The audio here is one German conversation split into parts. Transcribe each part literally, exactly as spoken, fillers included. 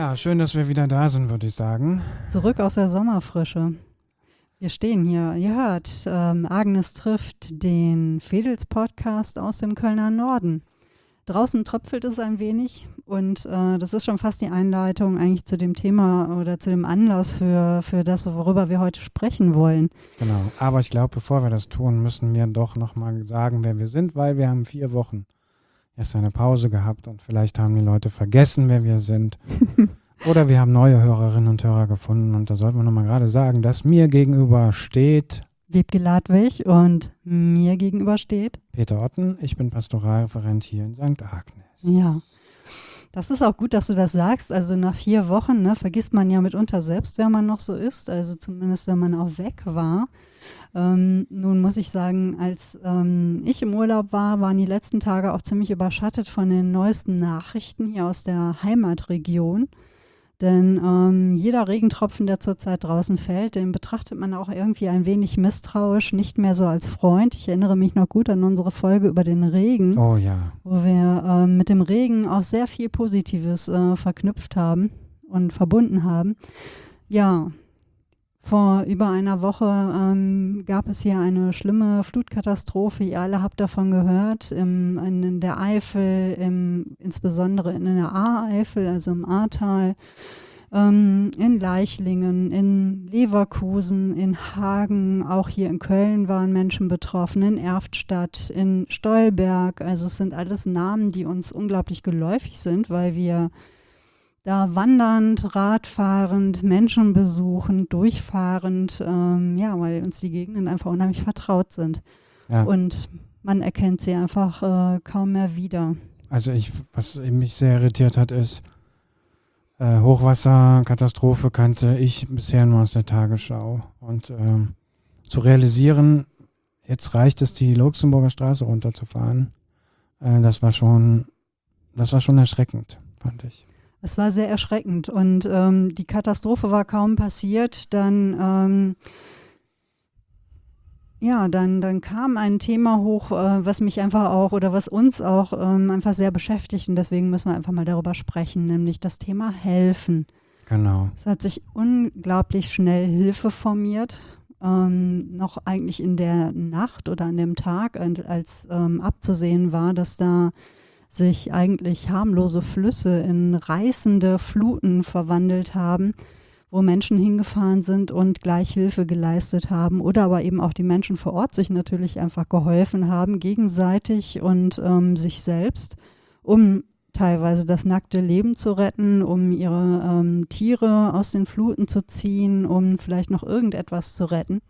Ja, schön, dass wir wieder da sind, würde ich sagen. Zurück aus der Sommerfrische. Wir stehen hier, ihr hört, ähm, Agnes trifft den Fedels-Podcast aus dem Kölner Norden. Draußen tröpfelt es ein wenig und äh, das ist schon fast die Einleitung eigentlich zu dem Thema oder zu dem Anlass für, für das, worüber wir heute sprechen wollen. Genau, aber ich glaube, bevor wir das tun, müssen wir doch nochmal sagen, wer wir sind, weil wir haben vier Wochen erst eine Pause gehabt und vielleicht haben die Leute vergessen, wer wir sind. Oder wir haben neue Hörerinnen und Hörer gefunden und da sollten wir nochmal gerade sagen, dass mir gegenüber steht Wiebke Ladwig und mir gegenüber steht Peter Otten. Ich bin Pastoralreferent hier in Sankt Agnes. Ja, das ist auch gut, dass du das sagst. Also nach vier Wochen ne, vergisst man ja mitunter selbst, wer man noch so ist. Also zumindest, wenn man auch weg war. Ähm, nun muss ich sagen, als ähm, ich im Urlaub war, waren die letzten Tage auch ziemlich überschattet von den neuesten Nachrichten hier aus der Heimatregion. Denn ähm, jeder Regentropfen, der zurzeit draußen fällt, den betrachtet man auch irgendwie ein wenig misstrauisch, nicht mehr so als Freund. Ich erinnere mich noch gut an unsere Folge über den Regen, Oh ja. wo wir ähm, mit dem Regen auch sehr viel Positives äh, verknüpft haben und verbunden haben. Ja, vor über einer Woche ähm, gab es hier eine schlimme Flutkatastrophe. Ihr alle habt davon gehört, im, in der Eifel, im, insbesondere in der Ahr-Eifel, also im Ahrtal, ähm, in Leichlingen, in Leverkusen, in Hagen, auch hier in Köln waren Menschen betroffen, in Erftstadt, in Stolberg. Also es sind alles Namen, die uns unglaublich geläufig sind, weil wir da wandernd, radfahrend, Menschen besuchend, durchfahrend, ähm, ja, weil uns die Gegenden einfach unheimlich vertraut sind. Ja. Und man erkennt sie einfach äh, kaum mehr wieder. Also ich, was mich sehr irritiert hat, ist, äh, Hochwasserkatastrophe kannte ich bisher nur aus der Tagesschau. Und ähm, zu realisieren, jetzt reicht es, die Luxemburger Straße runterzufahren, äh, das war schon, das war schon erschreckend, fand ich. Es war sehr erschreckend und ähm, die Katastrophe war kaum passiert, dann ähm, ja, dann, dann kam ein Thema hoch, äh, was mich einfach auch oder was uns auch ähm, einfach sehr beschäftigt und deswegen müssen wir einfach mal darüber sprechen, nämlich das Thema Helfen. Genau. Es hat sich unglaublich schnell Hilfe formiert, ähm, noch eigentlich in der Nacht oder an dem Tag, als ähm, abzusehen war, dass da sich eigentlich harmlose Flüsse in reißende Fluten verwandelt haben, wo Menschen hingefahren sind und gleich Hilfe geleistet haben oder aber eben auch die Menschen vor Ort sich natürlich einfach geholfen haben, gegenseitig und ähm, sich selbst, um teilweise das nackte Leben zu retten, um ihre ähm, Tiere aus den Fluten zu ziehen, um vielleicht noch irgendetwas zu retten.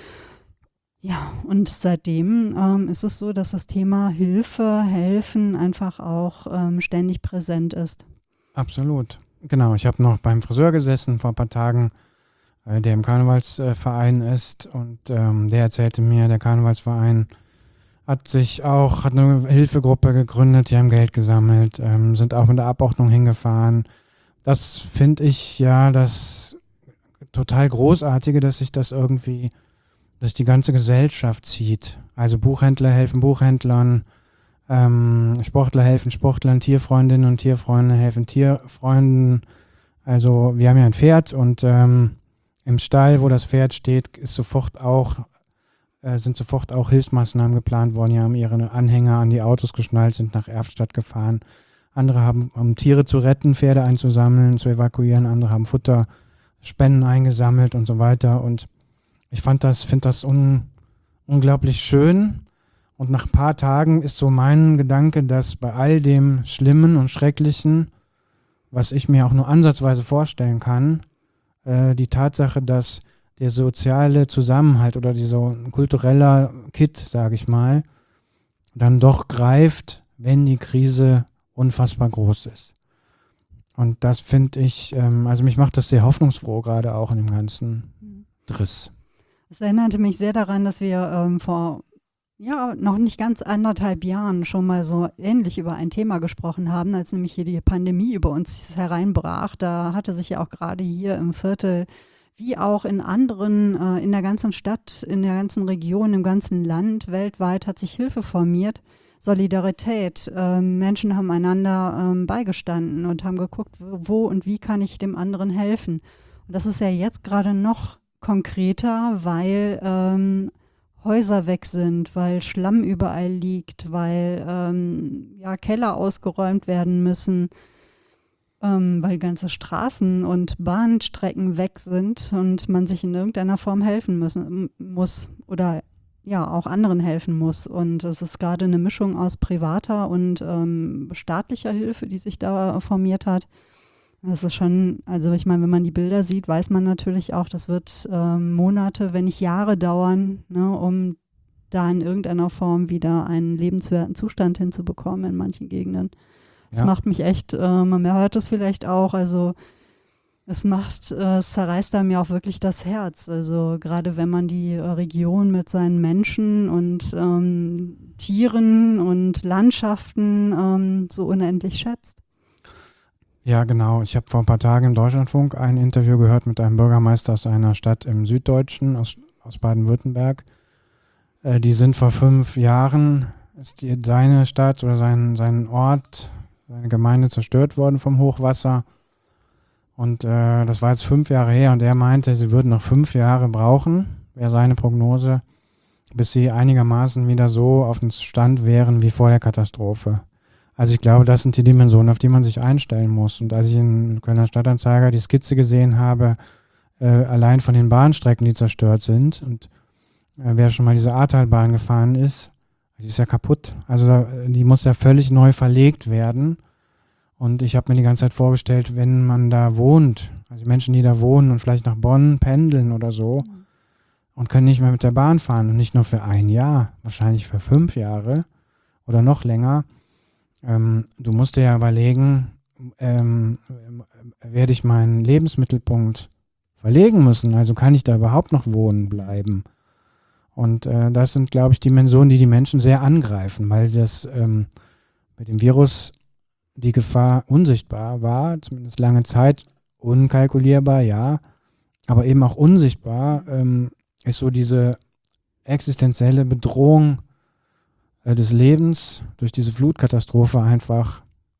Ja, und seitdem ähm, ist es so, dass das Thema Hilfe, Helfen einfach auch ähm, ständig präsent ist. Absolut. Genau, ich habe noch beim Friseur gesessen vor ein paar Tagen, äh, der im Karnevalsverein äh, ist und ähm, der erzählte mir, der Karnevalsverein hat sich auch, hat eine Hilfegruppe gegründet, die haben Geld gesammelt, ähm, sind auch mit der Abordnung hingefahren. Das finde ich ja das total Großartige, dass sich das irgendwie dass die ganze Gesellschaft zieht. Also Buchhändler helfen Buchhändlern, ähm, Sportler helfen Sportlern, Tierfreundinnen und Tierfreunde helfen Tierfreunden. Also wir haben ja ein Pferd und ähm, im Stall, wo das Pferd steht, ist sofort auch, äh, sind sofort auch Hilfsmaßnahmen geplant worden. Die haben ihre Anhänger an die Autos geschnallt, sind nach Erftstadt gefahren. Andere haben, um Tiere zu retten, Pferde einzusammeln, zu evakuieren. Andere haben Futter, Spenden eingesammelt und so weiter. Und ich fand das, finde das un, unglaublich schön und nach ein paar Tagen ist so mein Gedanke, dass bei all dem Schlimmen und Schrecklichen, was ich mir auch nur ansatzweise vorstellen kann, äh, die Tatsache, dass der soziale Zusammenhalt oder dieser kulturelle Kit, sage ich mal, dann doch greift, wenn die Krise unfassbar groß ist. Und das finde ich, ähm, also mich macht das sehr hoffnungsfroh, gerade auch in dem ganzen Driss. Es erinnerte mich sehr daran, dass wir ähm, vor ja, noch nicht ganz anderthalb Jahren schon mal so ähnlich über ein Thema gesprochen haben, als nämlich hier die Pandemie über uns hereinbrach. Da hatte sich ja auch gerade hier im Viertel wie auch in anderen, äh, in der ganzen Stadt, in der ganzen Region, im ganzen Land, weltweit hat sich Hilfe formiert. Solidarität. Ähm, Menschen haben einander ähm, beigestanden und haben geguckt, wo und wie kann ich dem anderen helfen. Und das ist ja jetzt gerade noch konkreter, weil ähm, Häuser weg sind, weil Schlamm überall liegt, weil ähm, ja, Keller ausgeräumt werden müssen, ähm, weil ganze Straßen und Bahnstrecken weg sind und man sich in irgendeiner Form helfen müssen, muss oder ja auch anderen helfen muss. Und es ist gerade eine Mischung aus privater und ähm, staatlicher Hilfe, die sich da formiert hat. Das ist schon, also ich meine, wenn man die Bilder sieht, weiß man natürlich auch, das wird ähm, Monate, wenn nicht Jahre dauern, ne, um da in irgendeiner Form wieder einen lebenswerten Zustand hinzubekommen in manchen Gegenden. Das ja. macht mich echt, äh, man hört es vielleicht auch, also es macht, äh, es zerreißt einem ja auch wirklich das Herz. Also gerade wenn man die äh, Region mit seinen Menschen und ähm, Tieren und Landschaften ähm, so unendlich schätzt. Ja, genau. Ich habe vor ein paar Tagen im Deutschlandfunk ein Interview gehört mit einem Bürgermeister aus einer Stadt im Süddeutschen, aus, aus Baden-Württemberg. Äh, die sind vor fünf Jahren, ist die, seine Stadt oder sein, sein Ort, seine Gemeinde zerstört worden vom Hochwasser. Und äh, das war jetzt fünf Jahre her und er meinte, sie würden noch fünf Jahre brauchen, wäre seine Prognose, bis sie einigermaßen wieder so auf dem Stand wären wie vor der Katastrophe. Also ich glaube, das sind die Dimensionen, auf die man sich einstellen muss. Und als ich in Kölner Stadtanzeiger die Skizze gesehen habe, äh, allein von den Bahnstrecken, die zerstört sind, und äh, wer schon mal diese Ahrtalbahn gefahren ist, die ist ja kaputt. Also die muss ja völlig neu verlegt werden. Und ich habe mir die ganze Zeit vorgestellt, wenn man da wohnt, also die Menschen, die da wohnen und vielleicht nach Bonn pendeln oder so mhm. und können nicht mehr mit der Bahn fahren und nicht nur für ein Jahr, wahrscheinlich für fünf Jahre oder noch länger. Ähm, du musst dir ja überlegen, ähm, werde ich meinen Lebensmittelpunkt verlegen müssen? Also kann ich da überhaupt noch wohnen bleiben? Und äh, das sind, glaube ich, Dimensionen, die die Menschen sehr angreifen, weil das ähm, mit dem Virus die Gefahr unsichtbar war, zumindest lange Zeit, unkalkulierbar, ja, aber eben auch unsichtbar ähm, ist so diese existenzielle Bedrohung äh, des Lebens durch diese Flutkatastrophe einfach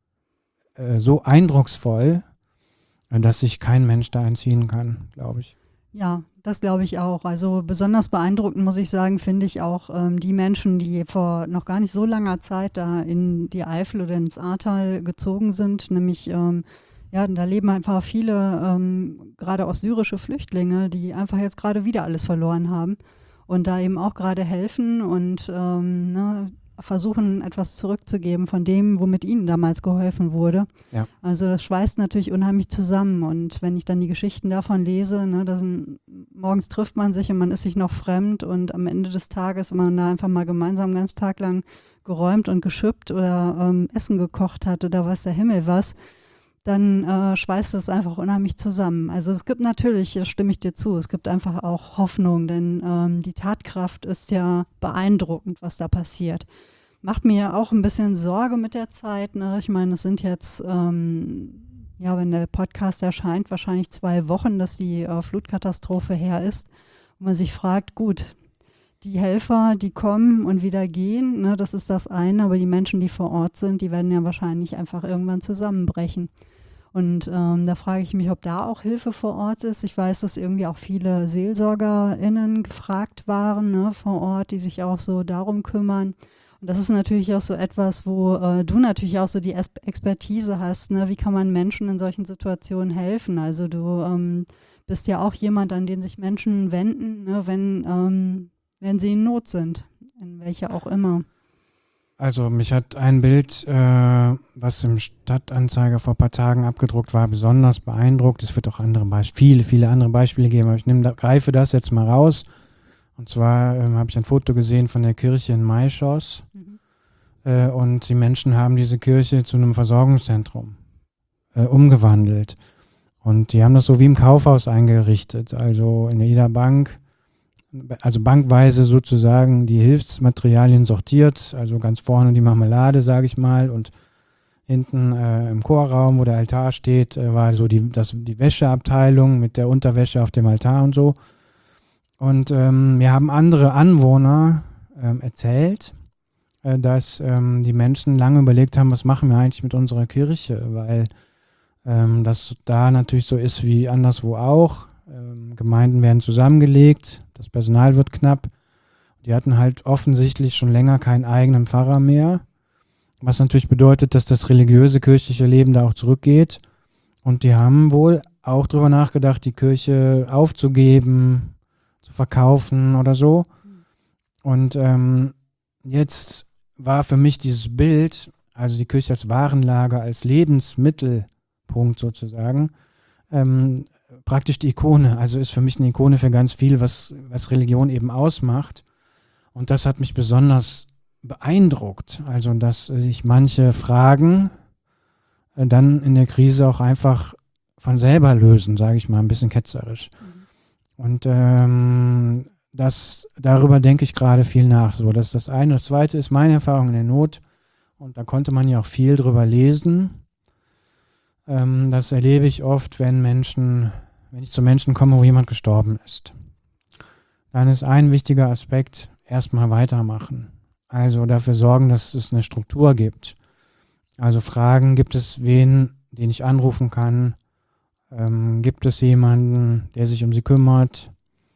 äh, so eindrucksvoll, äh, dass sich kein Mensch da entziehen kann, glaube ich. Ja, das glaube ich auch. Also besonders beeindruckend, muss ich sagen, finde ich auch ähm, die Menschen, die vor noch gar nicht so langer Zeit da in die Eifel oder ins Ahrtal gezogen sind. Nämlich, ähm, ja, da leben einfach viele, ähm, gerade auch syrische Flüchtlinge, die einfach jetzt gerade wieder alles verloren haben und da eben auch gerade helfen und ähm, ne, versuchen, etwas zurückzugeben von dem, womit ihnen damals geholfen wurde. Ja. Also das schweißt natürlich unheimlich zusammen. Und wenn ich dann die Geschichten davon lese, ne, dass ein, morgens trifft man sich und man ist sich noch fremd und am Ende des Tages, wenn man da einfach mal gemeinsam einen ganzen Tag lang geräumt und geschüppt oder ähm, Essen gekocht hat oder weiß der Himmel was, dann äh, schweißt es einfach unheimlich zusammen. Also es gibt natürlich, da stimme ich dir zu, es gibt einfach auch Hoffnung, denn ähm, die Tatkraft ist ja beeindruckend, was da passiert. Macht mir auch ein bisschen Sorge mit der Zeit. Ne? Ich meine, es sind jetzt, ähm, ja, wenn der Podcast erscheint, wahrscheinlich zwei Wochen, dass die äh, Flutkatastrophe her ist. Und man sich fragt, gut, die Helfer, die kommen und wieder gehen, ne, das ist das eine, aber die Menschen, die vor Ort sind, die werden ja wahrscheinlich einfach irgendwann zusammenbrechen. Und ähm, da frage ich mich, ob da auch Hilfe vor Ort ist. Ich weiß, dass irgendwie auch viele SeelsorgerInnen gefragt waren, ne, vor Ort, die sich auch so darum kümmern. Und das ist natürlich auch so etwas, wo äh, du natürlich auch so die es- Expertise hast, ne? Wie kann man Menschen in solchen Situationen helfen? Also du ähm, bist ja auch jemand, an den sich Menschen wenden, ne, wenn, ähm, wenn sie in Not sind, in welcher auch immer. Also mich hat ein Bild, äh, was im Stadtanzeiger vor ein paar Tagen abgedruckt war, besonders beeindruckt. Es wird auch andere Beispiele, viele, viele andere Beispiele geben, aber ich nehm, da, greife das jetzt mal raus. Und zwar ähm, habe ich ein Foto gesehen von der Kirche in Maischoss mhm. äh, und die Menschen haben diese Kirche zu einem Versorgungszentrum äh, umgewandelt. Und die haben das so wie im Kaufhaus eingerichtet, also in jeder Bank, also bankweise sozusagen die Hilfsmaterialien sortiert, also ganz vorne die Marmelade, sage ich mal, und hinten äh, im Chorraum, wo der Altar steht, äh, war so die, das, die Wäscheabteilung mit der Unterwäsche auf dem Altar und so. Und ähm, mir haben andere Anwohner ähm, erzählt, äh, dass ähm, die Menschen lange überlegt haben, was machen wir eigentlich mit unserer Kirche, weil ähm, das da natürlich so ist wie anderswo auch. Ähm, Gemeinden werden zusammengelegt, das Personal wird knapp. Die hatten halt offensichtlich schon länger keinen eigenen Pfarrer mehr, was natürlich bedeutet, dass das religiöse kirchliche Leben da auch zurückgeht. Und die haben wohl auch drüber nachgedacht, die Kirche aufzugeben, zu verkaufen oder so. Und ähm, jetzt war für mich dieses Bild, also die Kirche als Warenlager, als Lebensmittelpunkt sozusagen, ähm, praktisch die Ikone. Also ist für mich eine Ikone für ganz viel, was, was Religion eben ausmacht. Und das hat mich besonders beeindruckt. Also, dass sich manche Fragen äh, dann in der Krise auch einfach von selber lösen, sage ich mal, ein bisschen ketzerisch. Mhm. Und ähm, das, darüber denke ich gerade viel nach. So, das ist das eine. Das zweite ist meine Erfahrung in der Not. Und da konnte man ja auch viel drüber lesen. Ähm, das erlebe ich oft, wenn Menschen, wenn ich zu Menschen komme, wo jemand gestorben ist. Dann ist ein wichtiger Aspekt, erstmal weitermachen. Also dafür sorgen, dass es eine Struktur gibt. Also fragen, gibt es wen, den ich anrufen kann? Ähm, gibt es jemanden, der sich um sie kümmert?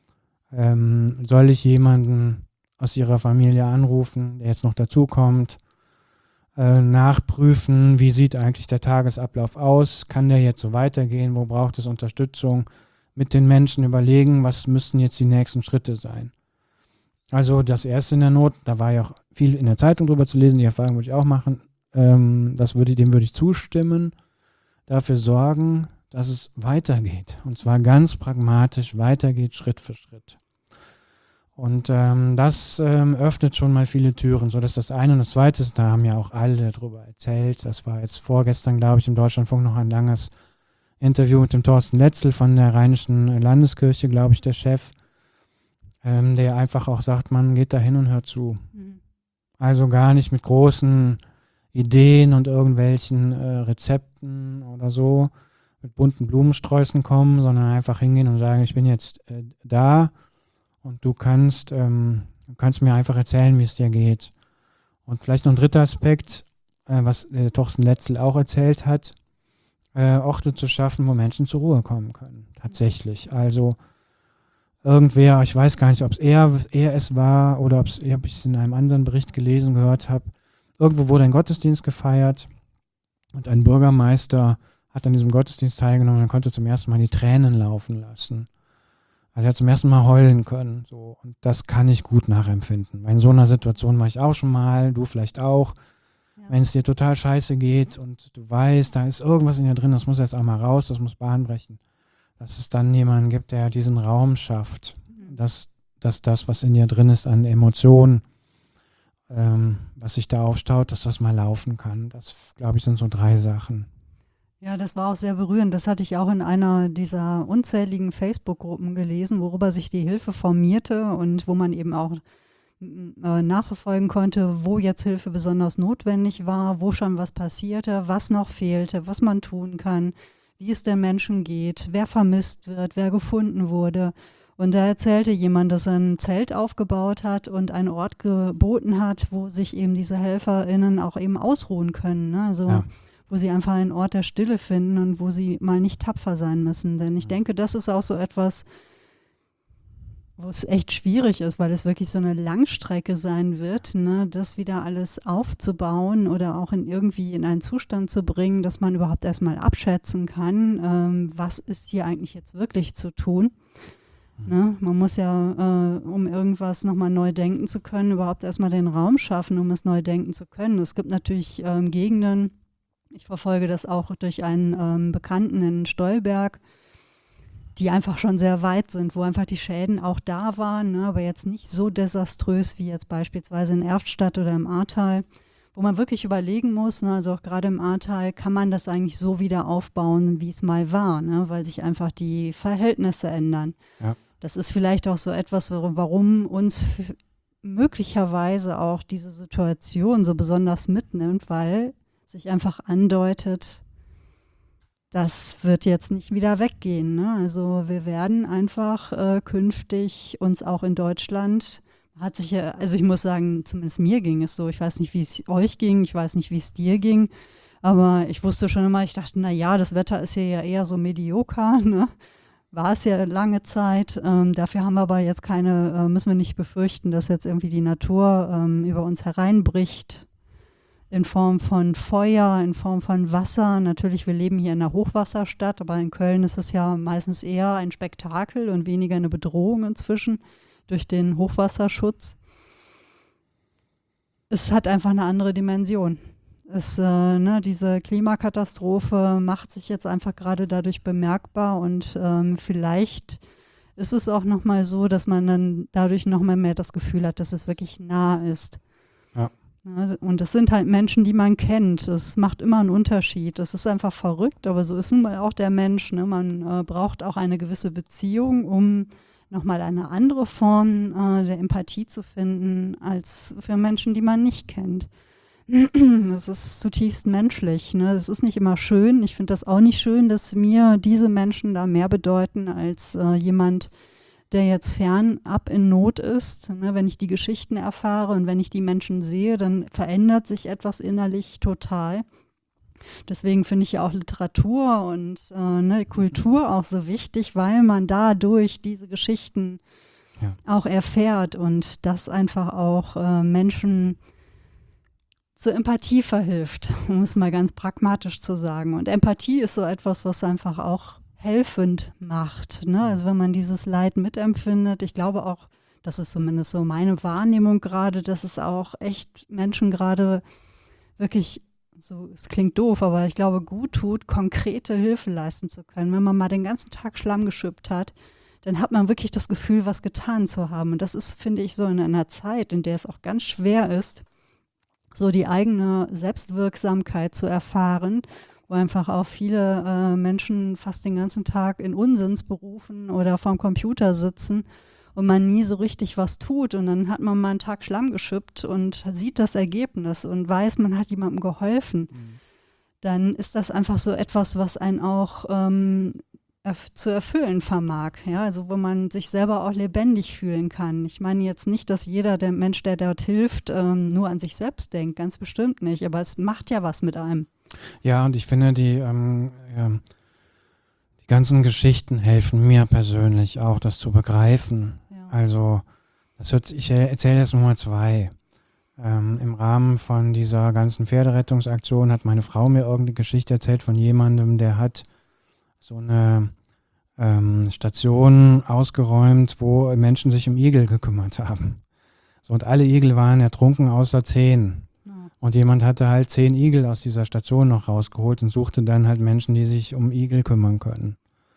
Ähm, soll ich jemanden aus ihrer Familie anrufen, der jetzt noch dazukommt? Äh, nachprüfen, wie sieht eigentlich der Tagesablauf aus? Kann der jetzt so weitergehen? Wo braucht es Unterstützung? Mit den Menschen überlegen, was müssen jetzt die nächsten Schritte sein? Also das Erste in der Not, da war ja auch viel in der Zeitung drüber zu lesen, die Erfahrung würde ich auch machen, ähm, das würde, dem würde ich zustimmen, dafür sorgen, dass es weitergeht. Und zwar ganz pragmatisch weitergeht, Schritt für Schritt. Und ähm, das ähm, öffnet schon mal viele Türen. So, das ist das eine. Und das zweite ist, da haben ja auch alle drüber erzählt. Das war jetzt vorgestern, glaube ich, im Deutschlandfunk noch ein langes Interview mit dem Thorsten Letzel von der Rheinischen Landeskirche, glaube ich, der Chef, ähm, der einfach auch sagt, man geht da hin und hört zu. Mhm. Also gar nicht mit großen Ideen und irgendwelchen äh, Rezepten oder so, mit bunten Blumensträußen kommen, sondern einfach hingehen und sagen, ich bin jetzt äh, da und du kannst, ähm, du kannst mir einfach erzählen, wie es dir geht. Und vielleicht noch ein dritter Aspekt, äh, was äh, Thorsten Letzel auch erzählt hat, äh, Orte zu schaffen, wo Menschen zur Ruhe kommen können. Tatsächlich. Also irgendwer, ich weiß gar nicht, ob es er, er es war oder ob ich es in einem anderen Bericht gelesen, gehört habe, irgendwo wurde ein Gottesdienst gefeiert und ein Bürgermeister hat an diesem Gottesdienst teilgenommen und konnte zum ersten Mal die Tränen laufen lassen. Also er hat zum ersten Mal heulen können. So. Und das kann ich gut nachempfinden. In so einer Situation war ich auch schon mal, du vielleicht auch. Ja. Wenn es dir total scheiße geht und du weißt, da ist irgendwas in dir drin, das muss jetzt auch mal raus, das muss Bahn brechen. Dass es dann jemanden gibt, der diesen Raum schafft, mhm. dass, dass das, was in dir drin ist an Emotionen, ähm, was sich da aufstaut, dass das mal laufen kann. Das, glaube ich, sind so drei Sachen. Ja, das war auch sehr berührend. Das hatte ich auch in einer dieser unzähligen Facebook-Gruppen gelesen, worüber sich die Hilfe formierte und wo man eben auch äh, nachverfolgen konnte, wo jetzt Hilfe besonders notwendig war, wo schon was passierte, was noch fehlte, was man tun kann, wie es den Menschen geht, wer vermisst wird, wer gefunden wurde. Und da erzählte jemand, dass er ein Zelt aufgebaut hat und einen Ort geboten hat, wo sich eben diese HelferInnen auch eben ausruhen können. Ne? Also ja. Wo sie einfach einen Ort der Stille finden und wo sie mal nicht tapfer sein müssen. Denn ich denke, das ist auch so etwas, wo es echt schwierig ist, weil es wirklich so eine Langstrecke sein wird, ne, das wieder alles aufzubauen oder auch in irgendwie in einen Zustand zu bringen, dass man überhaupt erstmal abschätzen kann, ähm, was ist hier eigentlich jetzt wirklich zu tun. Mhm. Ne? Man muss ja, äh, um irgendwas nochmal neu denken zu können, überhaupt erstmal den Raum schaffen, um es neu denken zu können. Es gibt natürlich ähm, Gegenden, ich verfolge das auch durch einen ähm, Bekannten in Stolberg, die einfach schon sehr weit sind, wo einfach die Schäden auch da waren, ne, aber jetzt nicht so desaströs wie jetzt beispielsweise in Erftstadt oder im Ahrtal, wo man wirklich überlegen muss, ne, also auch gerade im Ahrtal, kann man das eigentlich so wieder aufbauen, wie es mal war, ne, weil sich einfach die Verhältnisse ändern. Ja. Das ist vielleicht auch so etwas, warum uns f- möglicherweise auch diese Situation so besonders mitnimmt, weil sich einfach andeutet, das wird jetzt nicht wieder weggehen. Ne? Also wir werden einfach äh, künftig uns auch in Deutschland, hat sich ja, also ich muss sagen, zumindest mir ging es so. Ich weiß nicht, wie es euch ging, ich weiß nicht, wie es dir ging, aber ich wusste schon immer, ich dachte, na ja, das Wetter ist hier ja eher so medioker, ne? War es ja lange Zeit. Ähm, dafür haben wir aber jetzt keine, äh, müssen wir nicht befürchten, dass jetzt irgendwie die Natur ähm, über uns hereinbricht in Form von Feuer, in Form von Wasser. Natürlich, wir leben hier in einer Hochwasserstadt, aber in Köln ist es ja meistens eher ein Spektakel und weniger eine Bedrohung inzwischen durch den Hochwasserschutz. Es hat einfach eine andere Dimension. Es, äh, ne, diese Klimakatastrophe macht sich jetzt einfach gerade dadurch bemerkbar und ähm, vielleicht ist es auch nochmal so, dass man dann dadurch nochmal mehr das Gefühl hat, dass es wirklich nah ist. Ja. Und es sind halt Menschen, die man kennt. Es macht immer einen Unterschied. Es ist einfach verrückt, aber so ist nun mal auch der Mensch. Ne? Man äh, braucht auch eine gewisse Beziehung, um nochmal eine andere Form äh, der Empathie zu finden, als für Menschen, die man nicht kennt. Das ist zutiefst menschlich. Ne? Das ist nicht immer schön. Ich finde das auch nicht schön, dass mir diese Menschen da mehr bedeuten als äh, jemand, der jetzt fernab in Not ist. Ne? Wenn ich die Geschichten erfahre und wenn ich die Menschen sehe, dann verändert sich etwas innerlich total. Deswegen finde ich ja auch Literatur und äh, ne, Kultur auch so wichtig, weil man dadurch diese Geschichten ja. auch erfährt und das einfach auch äh, Menschen zur Empathie verhilft, um es mal ganz pragmatisch zu sagen. Und Empathie ist so etwas, was einfach auch helfend macht. Ne? Also wenn man dieses Leid mitempfindet, ich glaube auch, das ist zumindest so meine Wahrnehmung gerade, dass es auch echt Menschen gerade wirklich, so, es klingt doof, aber ich glaube, gut tut, konkrete Hilfe leisten zu können. Wenn man mal den ganzen Tag Schlamm geschüppt hat, dann hat man wirklich das Gefühl, was getan zu haben. Und das ist, finde ich, so in einer Zeit, in der es auch ganz schwer ist, so die eigene Selbstwirksamkeit zu erfahren, wo einfach auch viele äh, Menschen fast den ganzen Tag in Unsinnsberufen oder vorm Computer sitzen und man nie so richtig was tut. Und dann hat man mal einen Tag Schlamm geschüppt und sieht das Ergebnis und weiß, man hat jemandem geholfen. Mhm. Dann ist das einfach so etwas, was einen auch ähm, erf- zu erfüllen vermag. Ja? Also wo man sich selber auch lebendig fühlen kann. Ich meine jetzt nicht, dass jeder der Mensch, der dort hilft, ähm, nur an sich selbst denkt. Ganz bestimmt nicht. Aber es macht ja was mit einem. Ja, und ich finde, die, ähm, ja, die ganzen Geschichten helfen mir persönlich auch, das zu begreifen. Ja. Also, das wird, ich erzähle jetzt Nummer zwei. Ähm, Im Rahmen von dieser ganzen Pferderettungsaktion hat meine Frau mir irgendeine Geschichte erzählt von jemandem, der hat so eine ähm, Station ausgeräumt, wo Menschen sich um Igel gekümmert haben. So, und alle Igel waren ertrunken, außer zehn. Und jemand hatte halt zehn Igel aus dieser Station noch rausgeholt und suchte dann halt Menschen, die sich um Igel kümmern können.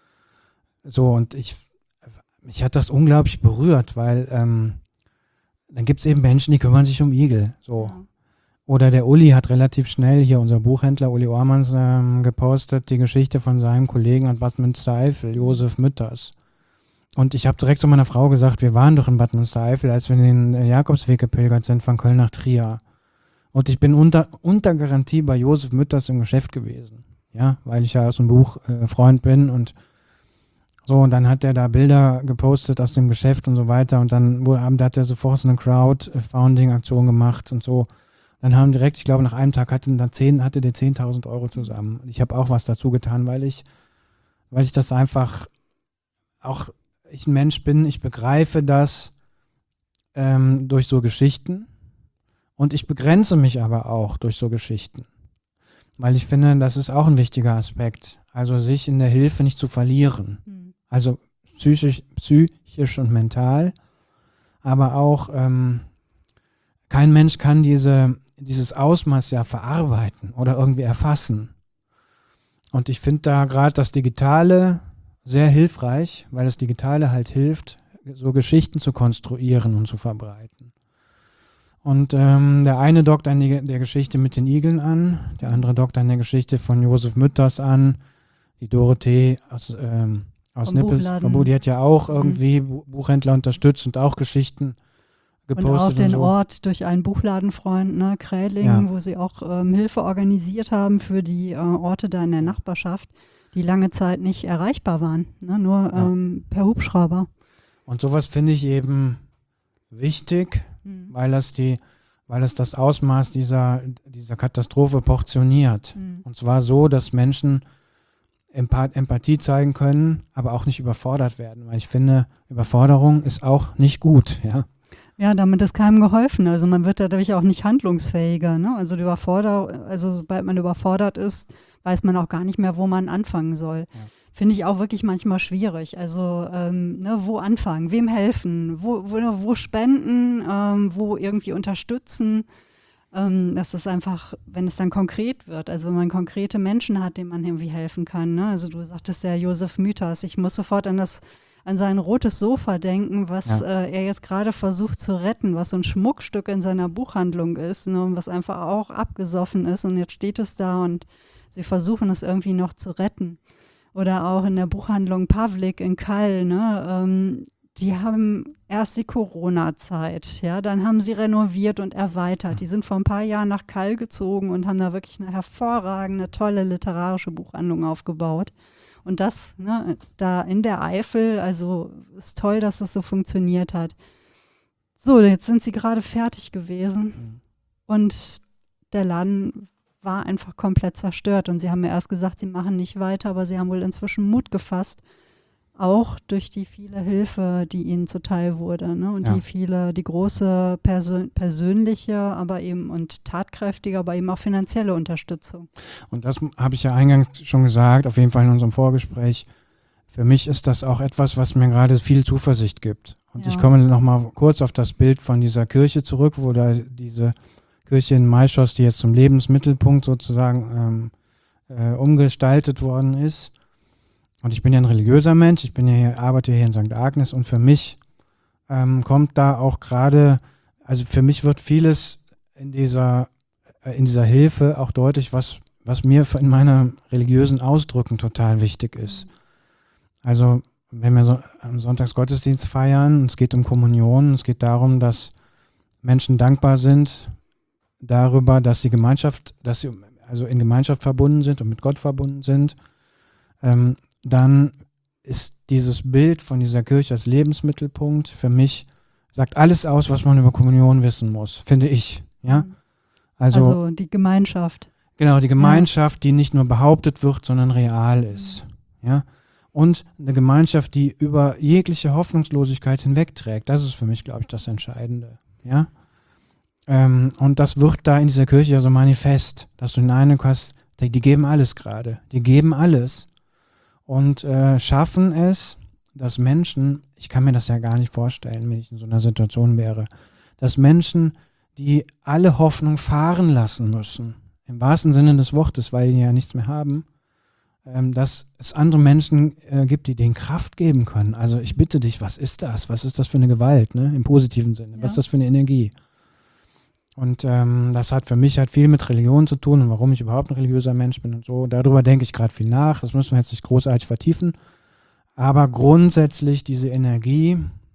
So, und ich, mich hat das unglaublich berührt, weil ähm, dann gibt es eben Menschen, die kümmern sich um Igel. So. Ja. Oder der Uli hat relativ schnell, hier unser Buchhändler Uli Ormans, ähm, gepostet, die Geschichte von seinem Kollegen an Bad Münstereifel, Josef Mütters. Und ich habe direkt zu meiner Frau gesagt, wir waren doch in Bad Münstereifel, als wir den Jakobsweg gepilgert sind von Köln nach Trier. Und ich bin unter, unter Garantie bei Josef Mütters im Geschäft gewesen. Ja, weil ich ja aus dem Buch äh, Freund bin und so. Und dann hat er da Bilder gepostet aus dem Geschäft und so weiter. Und dann wo, hat er sofort so eine Crowdfunding-Aktion gemacht und so. Dann haben direkt, ich glaube, nach einem Tag hatten dann zehn, hatte der zehntausend Euro zusammen. Und ich habe auch was dazu getan, weil ich, weil ich das einfach auch, ich ein Mensch bin, ich begreife das ähm, durch so Geschichten. Und ich begrenze mich aber auch durch so Geschichten, weil ich finde, das ist auch ein wichtiger Aspekt, also sich in der Hilfe nicht zu verlieren, mhm. also psychisch, psychisch und mental, aber auch ähm, kein Mensch kann diese, dieses Ausmaß ja verarbeiten oder irgendwie erfassen. Und ich finde da gerade das Digitale sehr hilfreich, weil das Digitale halt hilft, so Geschichten zu konstruieren und zu verbreiten. Und ähm, der eine dockt an die, der Geschichte mit den Igeln an, der andere dockt an der Geschichte von Josef Mütters an, die Dorothee aus, ähm, aus Nippes, die hat ja auch irgendwie mhm. Buchhändler unterstützt und auch Geschichten gepostet. Und auch den und so. Ort durch einen Buchladenfreund, ne, Kräling, ja. wo sie auch ähm, Hilfe organisiert haben für die äh, Orte da in der Nachbarschaft, die lange Zeit nicht erreichbar waren, ne, nur ja. ähm, per Hubschrauber. Und sowas finde ich eben wichtig, Mhm. weil es die, weil es das Ausmaß dieser, dieser Katastrophe portioniert. Mhm. Und zwar so, dass Menschen Empath- Empathie zeigen können, aber auch nicht überfordert werden. Weil ich finde, Überforderung ist auch nicht gut, ja. Ja, damit ist keinem geholfen. Also man wird dadurch auch nicht handlungsfähiger. Ne? Also die Überforder- also sobald man überfordert ist, weiß man auch gar nicht mehr, wo man anfangen soll. Ja. Finde ich auch wirklich manchmal schwierig. Also ähm, ne, wo anfangen, wem helfen, wo, wo, wo spenden, ähm, wo irgendwie unterstützen. Ähm, das ist einfach, wenn es dann konkret wird, also wenn man konkrete Menschen hat, denen man irgendwie helfen kann. Ne? Also du sagtest ja Josef Mythas, ich muss sofort an das an sein rotes Sofa denken, was Ja. äh, er jetzt gerade versucht zu retten, was so ein Schmuckstück in seiner Buchhandlung ist, ne, und was einfach auch abgesoffen ist und jetzt steht es da und sie versuchen es irgendwie noch zu retten. Oder auch in der Buchhandlung Pavlik in Kall, ne, ähm, die haben erst die Corona-Zeit, ja, dann haben sie renoviert und erweitert. Die sind vor ein paar Jahren nach Kall gezogen und haben da wirklich eine hervorragende, tolle literarische Buchhandlung aufgebaut. Und das, ne, da in der Eifel, also ist toll, dass das so funktioniert hat. So, jetzt sind sie gerade fertig gewesen Mhm. und der Laden war einfach komplett zerstört. Und sie haben mir erst gesagt, sie machen nicht weiter, aber sie haben wohl inzwischen Mut gefasst, auch durch die viele Hilfe, die ihnen zuteil wurde, ne? Und Ja. die viele, die große persö- persönliche, aber eben und tatkräftige, aber eben auch finanzielle Unterstützung. Und das habe ich ja eingangs schon gesagt, auf jeden Fall in unserem Vorgespräch. Für mich ist das auch etwas, was mir gerade viel Zuversicht gibt. Und Ja. ich komme nochmal kurz auf das Bild von dieser Kirche zurück, wo da diese Kirche in Maischoss, die jetzt zum Lebensmittelpunkt sozusagen ähm, äh, umgestaltet worden ist. Und ich bin ja ein religiöser Mensch, ich bin ja hier, arbeite hier in Sankt Agnes und für mich ähm, kommt da auch gerade, also für mich wird vieles in dieser, äh, in dieser Hilfe auch deutlich, was, was mir in meinen religiösen Ausdrücken total wichtig ist. Also wenn wir so am Sonntagsgottesdienst feiern, es geht um Kommunion, es geht darum, dass Menschen dankbar sind darüber, dass sie Gemeinschaft, dass sie also in Gemeinschaft verbunden sind und mit Gott verbunden sind, ähm, dann ist dieses Bild von dieser Kirche als Lebensmittelpunkt für mich, sagt alles aus, was man über Kommunion wissen muss, finde ich. Ja? Also, Also die Gemeinschaft. genau, die Gemeinschaft, die nicht nur behauptet wird, sondern real ist. Ja? Und eine Gemeinschaft, die über jegliche Hoffnungslosigkeit hinwegträgt. Das ist für mich, glaube ich, das Entscheidende. Ja? Ähm, und das wird da in dieser Kirche ja so manifest, dass du den Eindruck hast, die, die geben alles gerade. Die geben alles. Und äh, schaffen es, dass Menschen, ich kann mir das ja gar nicht vorstellen, wenn ich in so einer Situation wäre, dass Menschen, die alle Hoffnung fahren lassen müssen, im wahrsten Sinne des Wortes, weil die ja nichts mehr haben, ähm, dass es andere Menschen äh, gibt, die denen Kraft geben können. Also ich bitte dich, was ist das? Was ist das für eine Gewalt, ne? Im positiven Sinne? Ja. Was ist das für eine Energie? Und ähm, das hat für mich halt viel mit Religion zu tun und warum ich überhaupt ein religiöser Mensch bin und so. Darüber denke ich gerade viel nach. Das müssen wir jetzt nicht großartig vertiefen. Aber grundsätzlich diese Energie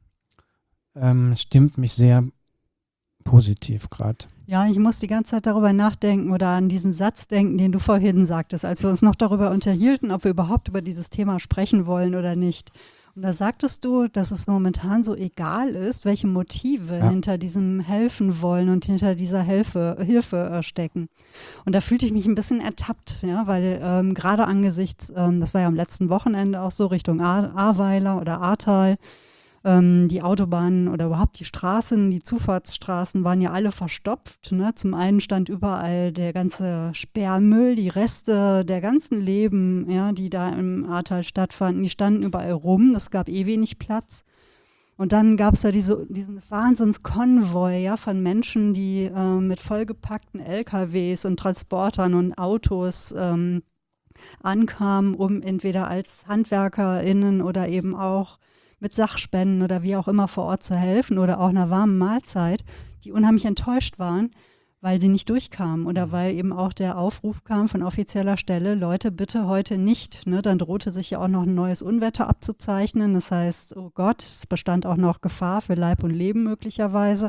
ähm, stimmt mich sehr positiv gerade. Ja, ich muss die ganze Zeit darüber nachdenken oder an diesen Satz denken, den du vorhin sagtest, als wir uns noch darüber unterhielten, ob wir überhaupt über dieses Thema sprechen wollen oder nicht. Und da sagtest du, dass es momentan so egal ist, welche Motive Ja. hinter diesem Helfen wollen und hinter dieser Hilfe, Hilfe äh, stecken. Und da fühlte ich mich ein bisschen ertappt, ja, weil ähm, gerade angesichts, ähm, das war ja am letzten Wochenende auch so, Richtung A- Ahrweiler oder Ahrtal, ähm, die Autobahnen oder überhaupt die Straßen, die Zufahrtsstraßen waren ja alle verstopft. Ne? Zum einen stand überall der ganze Sperrmüll, die Reste der ganzen Leben, ja, die da im Ahrtal stattfanden, die standen überall rum. Es gab eh wenig Platz. Und dann gab es ja diese, diesen Wahnsinnskonvoi, ja, von Menschen, die äh, mit vollgepackten L K Ws und Transportern und Autos ähm, ankamen, um entweder als HandwerkerInnen oder eben auch mit Sachspenden oder wie auch immer vor Ort zu helfen oder auch einer warmen Mahlzeit, die unheimlich enttäuscht waren, weil sie nicht durchkamen oder weil eben auch der Aufruf kam von offizieller Stelle, Leute, bitte heute nicht. Ne? Dann drohte sich ja auch noch ein neues Unwetter abzuzeichnen. Das heißt, oh Gott, es bestand auch noch Gefahr für Leib und Leben möglicherweise.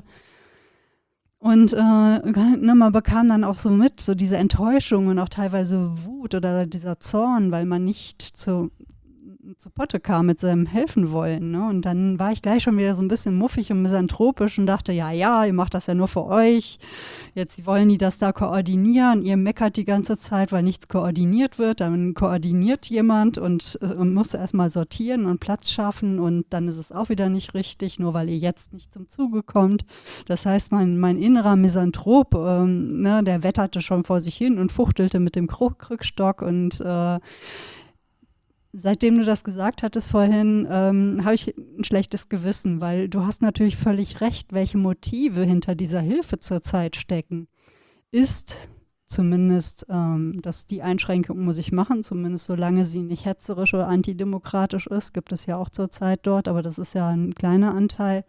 Und äh, ne, man bekam dann auch so mit, so diese Enttäuschung und auch teilweise Wut oder dieser Zorn, weil man nicht zu zu Potte kam mit seinem Helfen wollen. Ne? Und dann war ich gleich schon wieder so ein bisschen muffig und misanthropisch und dachte, ja, ja, ihr macht das ja nur für euch. Jetzt wollen die das da koordinieren. Ihr meckert die ganze Zeit, weil nichts koordiniert wird. Dann koordiniert jemand und äh, muss erstmal sortieren und Platz schaffen und dann ist es auch wieder nicht richtig, nur weil ihr jetzt nicht zum Zuge kommt. Das heißt, mein, mein innerer Misanthrop, ähm, ne, der wetterte schon vor sich hin und fuchtelte mit dem Krückstock und äh, seitdem du das gesagt hattest vorhin, ähm, habe ich ein schlechtes Gewissen, weil du hast natürlich völlig recht, welche Motive hinter dieser Hilfe zurzeit stecken. Ist zumindest, ähm, dass die Einschränkung muss ich machen, zumindest solange sie nicht hetzerisch oder antidemokratisch ist, gibt es ja auch zurzeit dort, aber das ist ja ein kleiner Anteil,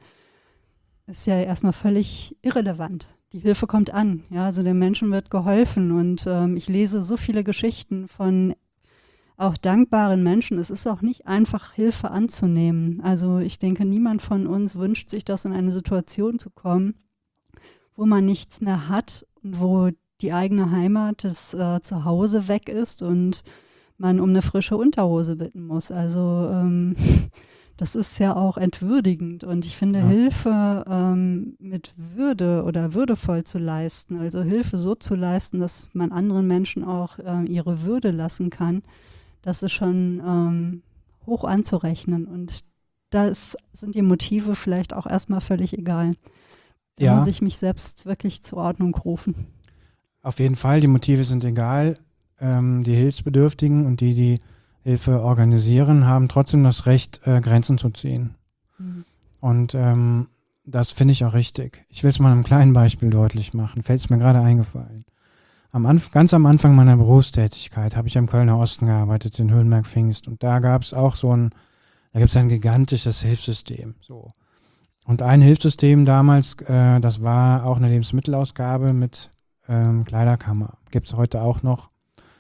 ist ja erstmal völlig irrelevant. Die Hilfe kommt an, ja, also den Menschen wird geholfen und ähm, ich lese so viele Geschichten von auch dankbaren Menschen. Es ist auch nicht einfach, Hilfe anzunehmen. Also ich denke, niemand von uns wünscht sich, das in eine Situation zu kommen, wo man nichts mehr hat und wo die eigene Heimat, das äh, Zuhause weg ist und man um eine frische Unterhose bitten muss. Also ähm, das ist ja auch entwürdigend und ich finde, ja. Hilfe ähm, mit Würde oder würdevoll zu leisten, also Hilfe so zu leisten, dass man anderen Menschen auch äh, ihre Würde lassen kann, das ist schon ähm, hoch anzurechnen und das sind die Motive vielleicht auch erstmal völlig egal. Da ja. muss ich mich selbst wirklich zur Ordnung rufen. Auf jeden Fall, die Motive sind egal. Ähm, die Hilfsbedürftigen und die, die Hilfe organisieren, haben trotzdem das Recht, äh, Grenzen zu ziehen. Mhm. Und ähm, das finde ich auch richtig. Ich will es mal einem kleinen Beispiel deutlich machen. Fällt es mir gerade eingefallen. Am Anf- ganz am Anfang meiner Berufstätigkeit habe ich im Kölner Osten gearbeitet, in Höhenberg-Pfingst. Und da gab es auch so ein, da gibt es ein gigantisches Hilfssystem. So. Und ein Hilfssystem damals, äh, das war auch eine Lebensmittelausgabe mit ähm, Kleiderkammer. Gibt es heute auch noch.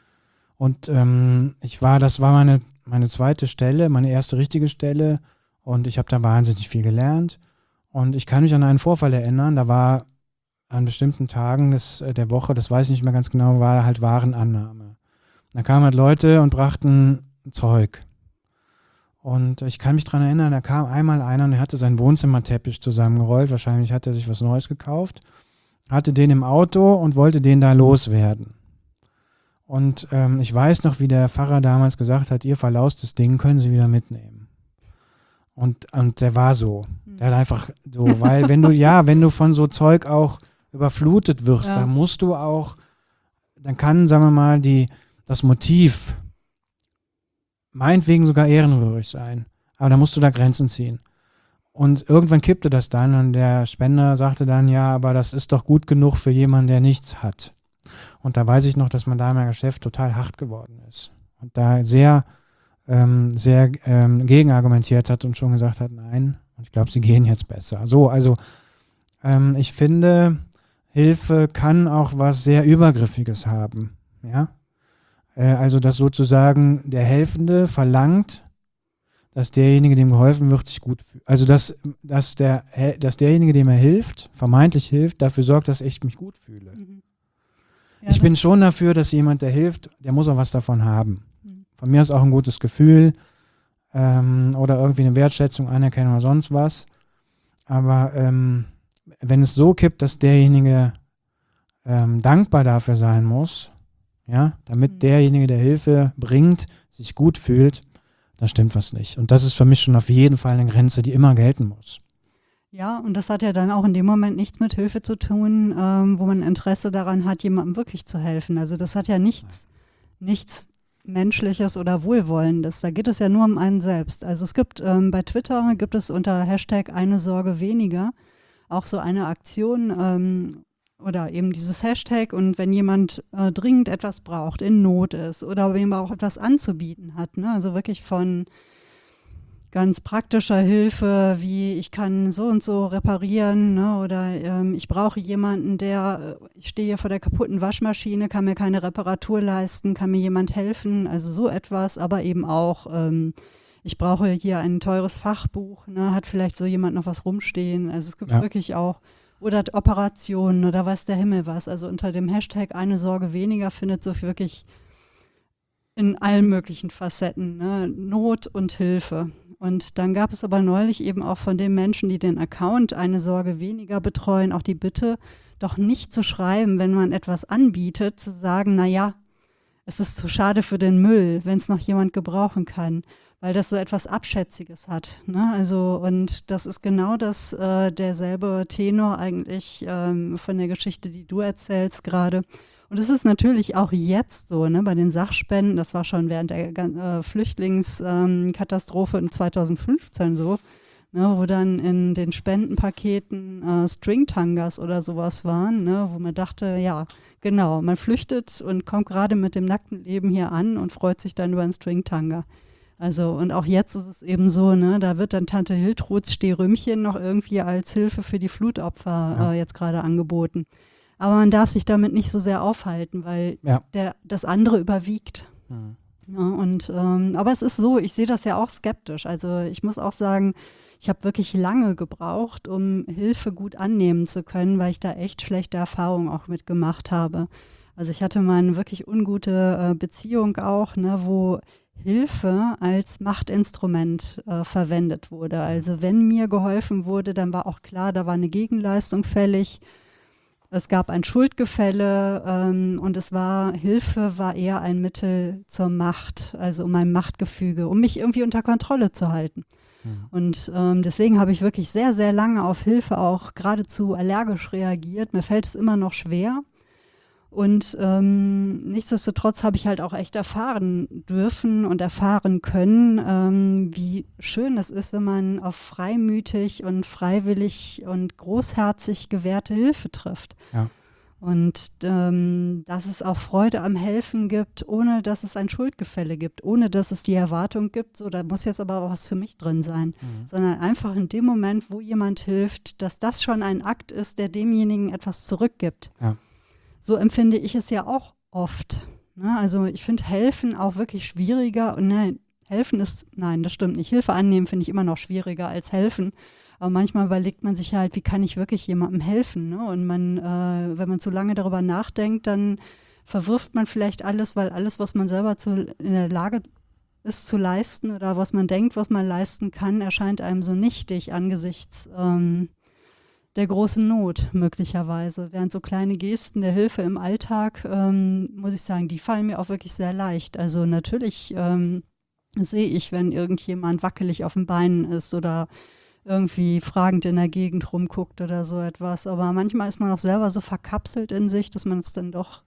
Und ähm, ich war, das war meine, meine zweite Stelle, meine erste richtige Stelle. Und ich habe da wahnsinnig viel gelernt. Und ich kann mich an einen Vorfall erinnern, da war an bestimmten Tagen des, der Woche, das weiß ich nicht mehr ganz genau, war halt Warenannahme. Da kamen halt Leute und brachten Zeug. Und ich kann mich daran erinnern, da kam einmal einer und er hatte seinen Wohnzimmerteppich zusammengerollt. Wahrscheinlich hat er sich was Neues gekauft. Hatte den im Auto und wollte den da loswerden. Und ähm, ich weiß noch, wie der Pfarrer damals gesagt hat, ihr verlaustes Ding können Sie wieder mitnehmen. Und, und der war so. Der hat einfach so, weil wenn du, ja, wenn du von so Zeug auch überflutet wirst, ja. dann musst du auch, dann kann, sagen wir mal, die, das Motiv meinetwegen sogar ehrenrührig sein. Aber da musst du da Grenzen ziehen. Und irgendwann kippte das dann und der Spender sagte dann, ja, aber das ist doch gut genug für jemanden, der nichts hat. Und da weiß ich noch, dass mein damaliger Chef total hart geworden ist. Und da sehr, ähm, sehr ähm, gegenargumentiert hat und schon gesagt hat, nein, und ich glaube, sie gehen jetzt besser. So, also ähm, ich finde, Hilfe kann auch was sehr Übergriffiges haben. Ja? Äh, also, dass sozusagen der Helfende verlangt, dass derjenige, dem geholfen wird, sich gut fühlt. Also, dass, dass, der, dass derjenige, dem er hilft, vermeintlich hilft, dafür sorgt, dass ich mich gut fühle. Mhm. Ja, ich bin schon dafür, dass jemand, der hilft, der muss auch was davon haben. Mhm. Von mir ist auch ein gutes Gefühl ähm, oder irgendwie eine Wertschätzung, Anerkennung oder sonst was. Aber ähm, wenn es so kippt, dass derjenige ähm, dankbar dafür sein muss, ja, damit mhm. derjenige, der Hilfe bringt, sich gut fühlt, da stimmt was nicht. Und das ist für mich schon auf jeden Fall eine Grenze, die immer gelten muss. Ja, und das hat ja dann auch in dem Moment nichts mit Hilfe zu tun, ähm, wo man Interesse daran hat, jemandem wirklich zu helfen. Also das hat ja nichts, nichts Menschliches oder Wohlwollendes. Da geht es ja nur um einen selbst. Also es gibt ähm, bei Twitter, gibt es unter Hashtag eine Sorge weniger auch so eine Aktion ähm, oder eben dieses Hashtag. Und wenn jemand äh, dringend etwas braucht, in Not ist oder wem auch etwas anzubieten hat, ne? Also wirklich von ganz praktischer Hilfe, wie ich kann so und so reparieren, ne? Oder ähm, ich brauche jemanden, der, ich stehe hier vor der kaputten Waschmaschine, kann mir keine Reparatur leisten, kann mir jemand helfen, also so etwas, aber eben auch, ähm, ich brauche hier ein teures Fachbuch, ne? Hat vielleicht so jemand noch was rumstehen, also es gibt ja. wirklich auch, oder Operationen oder weiß der Himmel was, also unter dem Hashtag eine Sorge weniger findet so wirklich in allen möglichen Facetten, ne? Not und Hilfe. Und dann gab es aber neulich eben auch von den Menschen, die den Account Eine Sorge weniger betreuen, auch die Bitte, doch nicht zu schreiben, wenn man etwas anbietet, zu sagen, naja, es ist zu schade für den Müll, wenn es noch jemand gebrauchen kann, weil das so etwas Abschätziges hat. Ne? Also, und das ist genau das, äh, derselbe Tenor eigentlich ähm, von der Geschichte, die du erzählst gerade. Und es ist natürlich auch jetzt so, ne, bei den Sachspenden, das war schon während der äh, Flüchtlingskatastrophe in zweitausendfünfzehn so, ne, wo dann in den Spendenpaketen äh, Stringtangas oder sowas waren, ne, wo man dachte, ja, genau, man flüchtet und kommt gerade mit dem nackten Leben hier an und freut sich dann über einen Stringtanga. Also, und auch jetzt ist es eben so, ne, da wird dann Tante Hiltruds Stehrümchen noch irgendwie als Hilfe für die Flutopfer Ja. äh, jetzt gerade angeboten. Aber man darf sich damit nicht so sehr aufhalten, weil Ja. der, das andere überwiegt. Mhm. Ja, und, ähm, aber es ist so, ich sehe das ja auch skeptisch. Also ich muss auch sagen, ich habe wirklich lange gebraucht, um Hilfe gut annehmen zu können, weil ich da echt schlechte Erfahrungen auch mitgemacht habe. Also ich hatte mal eine wirklich ungute äh, Beziehung auch, ne, wo Hilfe als Machtinstrument äh, verwendet wurde. Also wenn mir geholfen wurde, dann war auch klar, da war eine Gegenleistung fällig. Es gab ein Schuldgefälle ähm, und es war, Hilfe war eher ein Mittel zur Macht, also um ein Machtgefüge, um mich irgendwie unter Kontrolle zu halten. Mhm. Und ähm, deswegen habe ich wirklich sehr, sehr lange auf Hilfe auch geradezu allergisch reagiert. Mir fällt es immer noch schwer. Und ähm, nichtsdestotrotz habe ich halt auch echt erfahren dürfen und erfahren können, ähm, wie schön es ist, wenn man auf freimütig und freiwillig und großherzig gewährte Hilfe trifft. Ja. Und ähm, dass es auch Freude am Helfen gibt, ohne dass es ein Schuldgefälle gibt, ohne dass es die Erwartung gibt, so da muss jetzt aber auch was für mich drin sein, Mhm. sondern einfach in dem Moment, wo jemand hilft, dass das schon ein Akt ist, der demjenigen etwas zurückgibt. Ja. So empfinde ich es ja auch oft. Ne? Also ich finde Helfen auch wirklich schwieriger. Und nein, helfen ist, nein, das stimmt nicht. Hilfe annehmen finde ich immer noch schwieriger als helfen. Aber manchmal überlegt man sich halt, wie kann ich wirklich jemandem helfen? Ne? Und man, äh, wenn man zu lange darüber nachdenkt, dann verwirft man vielleicht alles, weil alles, was man selber zu, in der Lage ist zu leisten oder was man denkt, was man leisten kann, erscheint einem so nichtig angesichts ähm, der großen Not möglicherweise. Während so kleine Gesten der Hilfe im Alltag, ähm, muss ich sagen, die fallen mir auch wirklich sehr leicht. Also natürlich ähm, sehe ich, wenn irgendjemand wackelig auf den Beinen ist oder irgendwie fragend in der Gegend rumguckt oder so etwas. Aber manchmal ist man auch selber so verkapselt in sich, dass man es dann doch,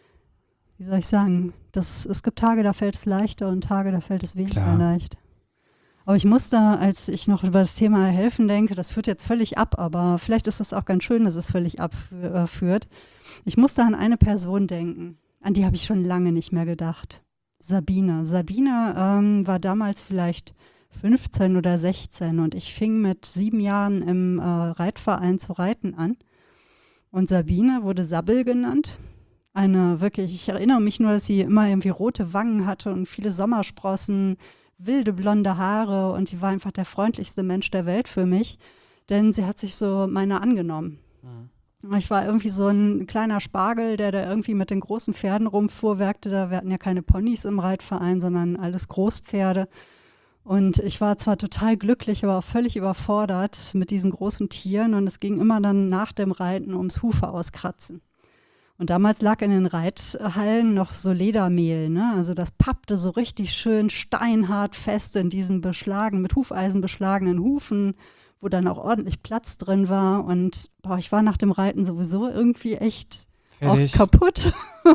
wie soll ich sagen, das, es gibt Tage, da fällt es leichter und Tage, da fällt es weniger Klar. leicht. Aber ich musste, als ich noch über das Thema Helfen denke, das führt jetzt völlig ab, aber vielleicht ist das auch ganz schön, dass es völlig abführt. Ich musste an eine Person denken, an die habe ich schon lange nicht mehr gedacht. Sabine. Sabine ähm, war damals vielleicht fünfzehn oder sechzehn und ich fing mit sieben Jahren im äh, Reitverein zu reiten an. Und Sabine wurde Sabbel genannt. Eine wirklich, ich erinnere mich nur, dass sie immer irgendwie rote Wangen hatte und viele Sommersprossen, wilde blonde Haare und sie war einfach der freundlichste Mensch der Welt für mich, denn sie hat sich so meiner angenommen. Mhm. Ich war irgendwie so ein kleiner Spargel, der da irgendwie mit den großen Pferden rumfuhrwerkte. Da, wir hatten ja keine Ponys im Reitverein, sondern alles Großpferde. Und ich war zwar total glücklich, aber auch völlig überfordert mit diesen großen Tieren und es ging immer dann nach dem Reiten ums Hufe auskratzen. Und damals lag in den Reithallen noch so Ledermehl, ne? Also das pappte so richtig schön steinhart fest in diesen beschlagen, mit Hufeisen beschlagenen Hufen, wo dann auch ordentlich Platz drin war. Und boah, ich war nach dem Reiten sowieso irgendwie echt Fertig. auch kaputt.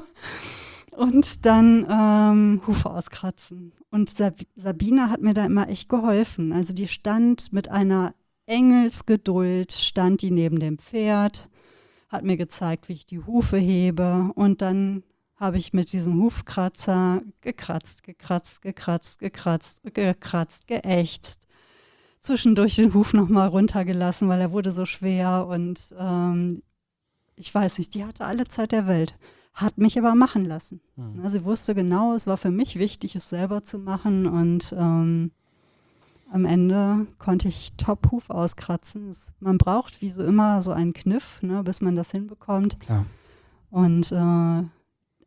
Und dann ähm, Hufe auskratzen. Und Sab- Sabine hat mir da immer echt geholfen. Also die stand mit einer Engelsgeduld, stand die neben dem Pferd, hat mir gezeigt, wie ich die Hufe hebe und dann habe ich mit diesem Hufkratzer gekratzt, gekratzt, gekratzt, gekratzt, gekratzt, geächtzt. Zwischendurch den Huf nochmal runtergelassen, weil er wurde so schwer und ähm, ich weiß nicht, die hatte alle Zeit der Welt, hat mich aber machen lassen. Mhm. Ja, sie wusste genau, es war für mich wichtig, es selber zu machen und ähm, am Ende konnte ich top Huf auskratzen. Es, man braucht wie so immer so einen Kniff, ne, bis man das hinbekommt. Klar. Und äh,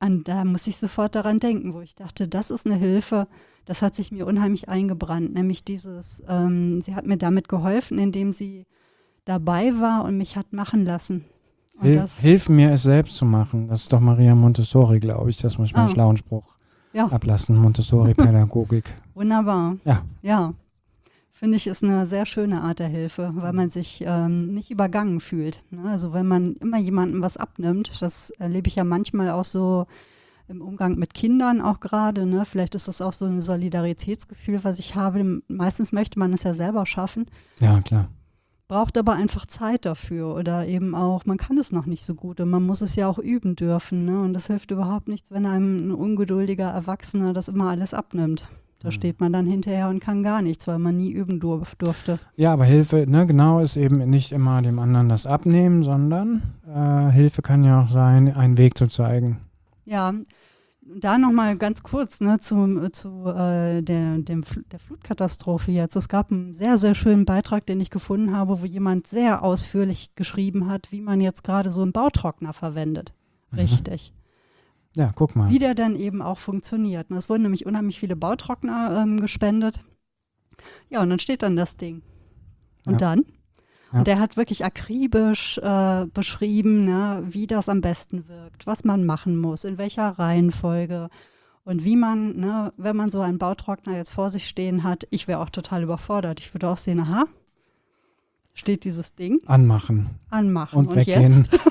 an, da muss ich sofort daran denken, wo ich dachte, das ist eine Hilfe, das hat sich mir unheimlich eingebrannt, nämlich dieses, ähm, sie hat mir damit geholfen, indem sie dabei war und mich hat machen lassen. Und Hilf, das, hilf mir, es selbst zu machen. Das ist doch Maria Montessori, glaube ich. Das muss ich mal einen Ah. schlauen Spruch ja, ablassen. Montessori-Pädagogik. wunderbar. Ja. Ja, finde ich, ist eine sehr schöne Art der Hilfe, weil man sich ähm, nicht übergangen fühlt. Ne? Also wenn man immer jemandem was abnimmt, das erlebe ich ja manchmal auch so im Umgang mit Kindern auch gerade. Ne? Vielleicht ist das auch so ein Solidaritätsgefühl, was ich habe. Meistens möchte man es ja selber schaffen, Ja, klar. braucht aber einfach Zeit dafür oder eben auch, man kann es noch nicht so gut und man muss es ja auch üben dürfen. Ne? Und das hilft überhaupt nichts, wenn einem ein ungeduldiger Erwachsener das immer alles abnimmt. Da Mhm. steht man dann hinterher und kann gar nichts, weil man nie üben durf, durfte. Ja, aber Hilfe, ne, genau, ist eben nicht immer dem anderen das Abnehmen, sondern äh, Hilfe kann ja auch sein, einen Weg zu zeigen. Ja, da nochmal ganz kurz ne, zu, zu äh, der, dem, Fl- der Flutkatastrophe jetzt. Es gab einen sehr, sehr schönen Beitrag, den ich gefunden habe, wo jemand sehr ausführlich geschrieben hat, wie man jetzt gerade so einen Bautrockner verwendet. Mhm. Richtig. Ja, guck mal. Wie der dann eben auch funktioniert. Und es wurden nämlich unheimlich viele Bautrockner ähm, gespendet. Ja, und dann steht dann das Ding. Und Ja. dann? Ja. Und der hat wirklich akribisch äh, beschrieben, ne, wie das am besten wirkt, was man machen muss, in welcher Reihenfolge und wie man, ne, wenn man so einen Bautrockner jetzt vor sich stehen hat, ich wäre auch total überfordert. Ich würde auch sehen, aha, steht dieses Ding, Anmachen anmachen. und, Und weggehen. jetzt?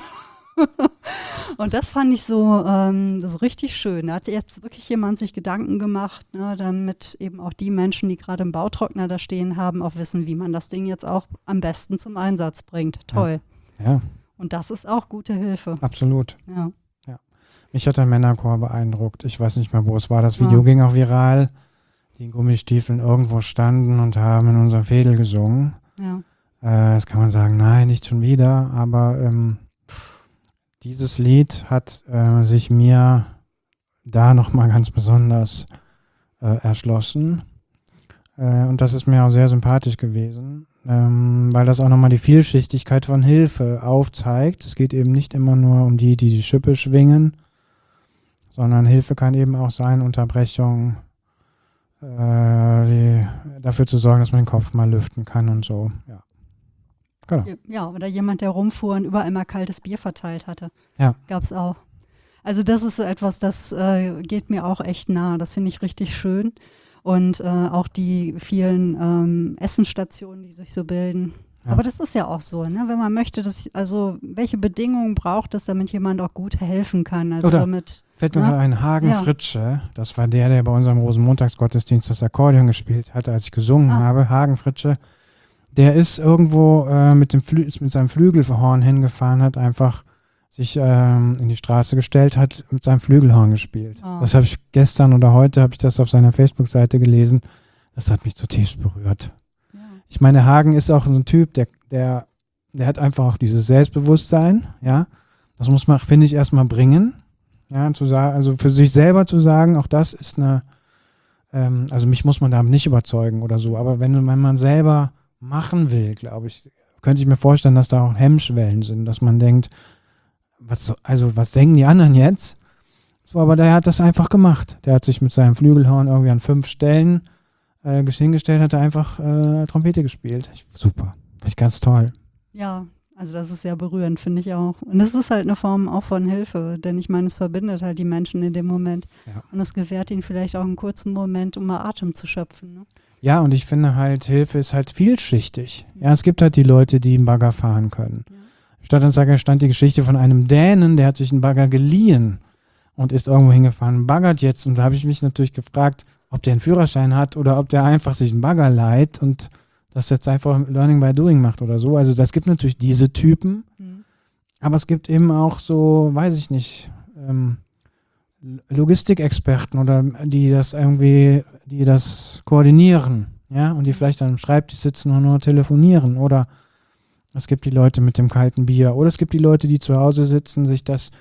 Und das fand ich so, ähm, so richtig schön. Da hat jetzt wirklich jemand sich Gedanken gemacht, ne, damit eben auch die Menschen, die gerade im Bautrockner da stehen haben, auch wissen, wie man das Ding jetzt auch am besten zum Einsatz bringt. Toll. Ja, Und das ist auch gute Hilfe. absolut. Ja. Mich hat der Männerchor beeindruckt. Ich weiß nicht mehr, wo es war. Das Video Ja. ging auch viral. Die in Gummistiefeln irgendwo standen und haben in unserem Fädel gesungen. Ja. Äh, das kann man sagen, nein, nicht schon wieder. Aber ähm, dieses Lied hat äh, sich mir da nochmal ganz besonders äh, erschlossen. Äh, und das ist mir auch sehr sympathisch gewesen, ähm, weil das auch nochmal die Vielschichtigkeit von Hilfe aufzeigt. Es geht eben nicht immer nur um die, die die Schippe schwingen, sondern Hilfe kann eben auch sein, Unterbrechung, äh, wie, dafür zu sorgen, dass man den Kopf mal lüften kann und so. Ja, genau. Ja, oder jemand, der rumfuhr und überall mal kaltes Bier verteilt hatte. Ja. Gab es auch. Also das ist so etwas, das äh, geht mir auch echt nah. Das finde ich richtig schön. Und äh, auch die vielen ähm, Essensstationen, die sich so bilden. Ja. Aber das ist ja auch so, ne? Wenn man möchte, dass, also welche Bedingungen braucht es, damit jemand auch gut helfen kann? Also Oder damit, fällt mir Ja. gerade ein, Hagen Ja. Fritsche, das war der, der bei unserem Rosenmontagsgottesdienst das Akkordeon gespielt hat, als ich gesungen Ah. habe. Hagen Fritsche, der ist irgendwo äh, mit, dem Flü ist mit seinem Flügelhorn hingefahren, hat einfach sich ähm, in die Straße gestellt, hat mit seinem Flügelhorn gespielt. Ah. Das habe ich gestern oder heute, habe ich das auf seiner Facebook-Seite gelesen. Das hat mich zutiefst berührt. ja. Ich meine, Hagen ist auch so ein Typ, der, der, der hat einfach auch dieses Selbstbewusstsein, ja. Das muss man, finde ich, erstmal bringen. Ja, zu sagen, also für sich selber zu sagen, auch das ist eine, ähm, also mich muss man damit nicht überzeugen oder so, aber wenn, wenn man selber machen will, glaube ich, könnte ich mir vorstellen, dass da auch Hemmschwellen sind, dass man denkt, was, so- also was denken die anderen jetzt? So, aber der hat das einfach gemacht. Der hat sich mit seinem Flügelhorn irgendwie an fünf Stellen äh, hingestellt, hat er einfach äh, Trompete gespielt. Ich, super. Finde ich ganz toll. Ja, also das ist sehr berührend, finde ich auch. Und es ist halt eine Form auch von Hilfe, denn ich meine, es verbindet halt die Menschen in dem Moment. Ja. Und es gewährt ihnen vielleicht auch einen kurzen Moment, um mal Atem zu schöpfen. Ne? Ja, und ich finde halt, Hilfe ist halt vielschichtig. Ja, es gibt halt die Leute, die einen Bagger fahren können. Ja. Im Stadtanzeiger stand die Geschichte von einem Dänen, der hat sich einen Bagger geliehen und ist irgendwo hingefahren, baggert jetzt. Und da habe ich mich natürlich gefragt, ob der einen Führerschein hat oder ob der einfach sich einen Bagger leiht und das jetzt einfach Learning by Doing macht oder so. Also das gibt natürlich diese Typen, Mhm. aber es gibt eben auch so, weiß ich nicht, ähm, Logistikexperten oder die das irgendwie, die das koordinieren, ja, und die vielleicht am Schreibtisch sitzen und nur telefonieren. Oder es gibt die Leute mit dem kalten Bier. Oder es gibt die Leute, die zu Hause sitzen, sich das,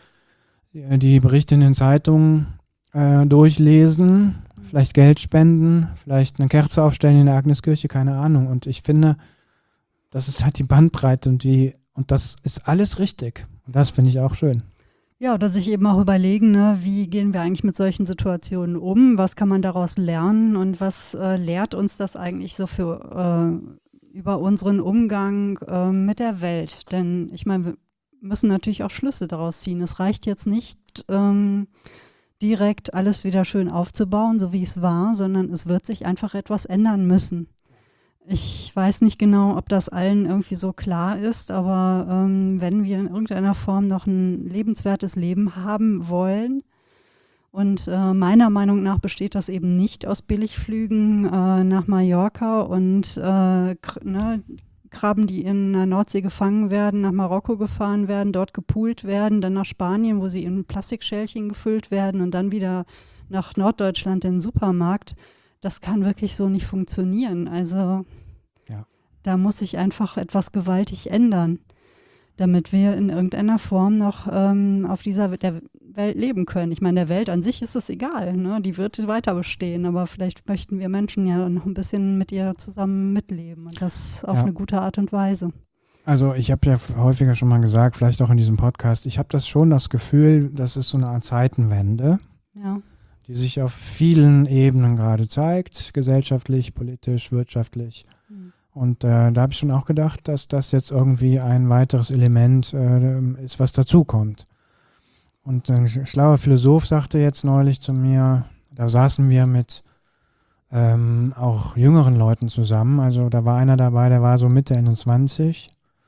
die Berichte in den Zeitungen äh, durchlesen, vielleicht Geld spenden, vielleicht eine Kerze aufstellen in der Agneskirche, keine Ahnung. Und ich finde, das ist halt die Bandbreite und die, und das ist alles richtig. Und das finde ich auch schön. Ja, oder sich eben auch überlegen, ne, wie gehen wir eigentlich mit solchen Situationen um, was kann man daraus lernen und was äh, lehrt uns das eigentlich so für äh, über unseren Umgang äh, mit der Welt. Denn ich meine, wir müssen natürlich auch Schlüsse daraus ziehen. Es reicht jetzt nicht, ähm, direkt alles wieder schön aufzubauen, so wie es war, sondern es wird sich einfach etwas ändern müssen. Ich weiß nicht genau, ob das allen irgendwie so klar ist, aber ähm, wenn wir in irgendeiner Form noch ein lebenswertes Leben haben wollen, und äh, meiner Meinung nach besteht das eben nicht aus Billigflügen äh, nach Mallorca und äh, kr- ne, Krabben, die in der Nordsee gefangen werden, nach Marokko gefahren werden, dort gepoolt werden, dann nach Spanien, wo sie in Plastikschälchen gefüllt werden und dann wieder nach Norddeutschland in den Supermarkt. Das kann wirklich so nicht funktionieren. Also Ja. da muss sich einfach etwas gewaltig ändern, damit wir in irgendeiner Form noch ähm, auf dieser der Welt leben können. Ich meine, der Welt an sich ist es egal, ne? Die wird weiter bestehen, aber vielleicht möchten wir Menschen ja noch ein bisschen mit ihr zusammen mitleben und das auf Ja. eine gute Art und Weise. Also ich habe ja f- häufiger schon mal gesagt, vielleicht auch in diesem Podcast, ich habe das schon das Gefühl, das ist so eine Art Zeitenwende, Ja, die sich auf vielen Ebenen gerade zeigt, gesellschaftlich, politisch, wirtschaftlich. Mhm. Und äh, da habe ich schon auch gedacht, dass das jetzt irgendwie ein weiteres Element äh, ist, was dazukommt. Und ein schlauer Philosoph sagte jetzt neulich zu mir, da saßen wir mit ähm, auch jüngeren Leuten zusammen. Also da war einer dabei, der war so Mitte, Ende zwanzig.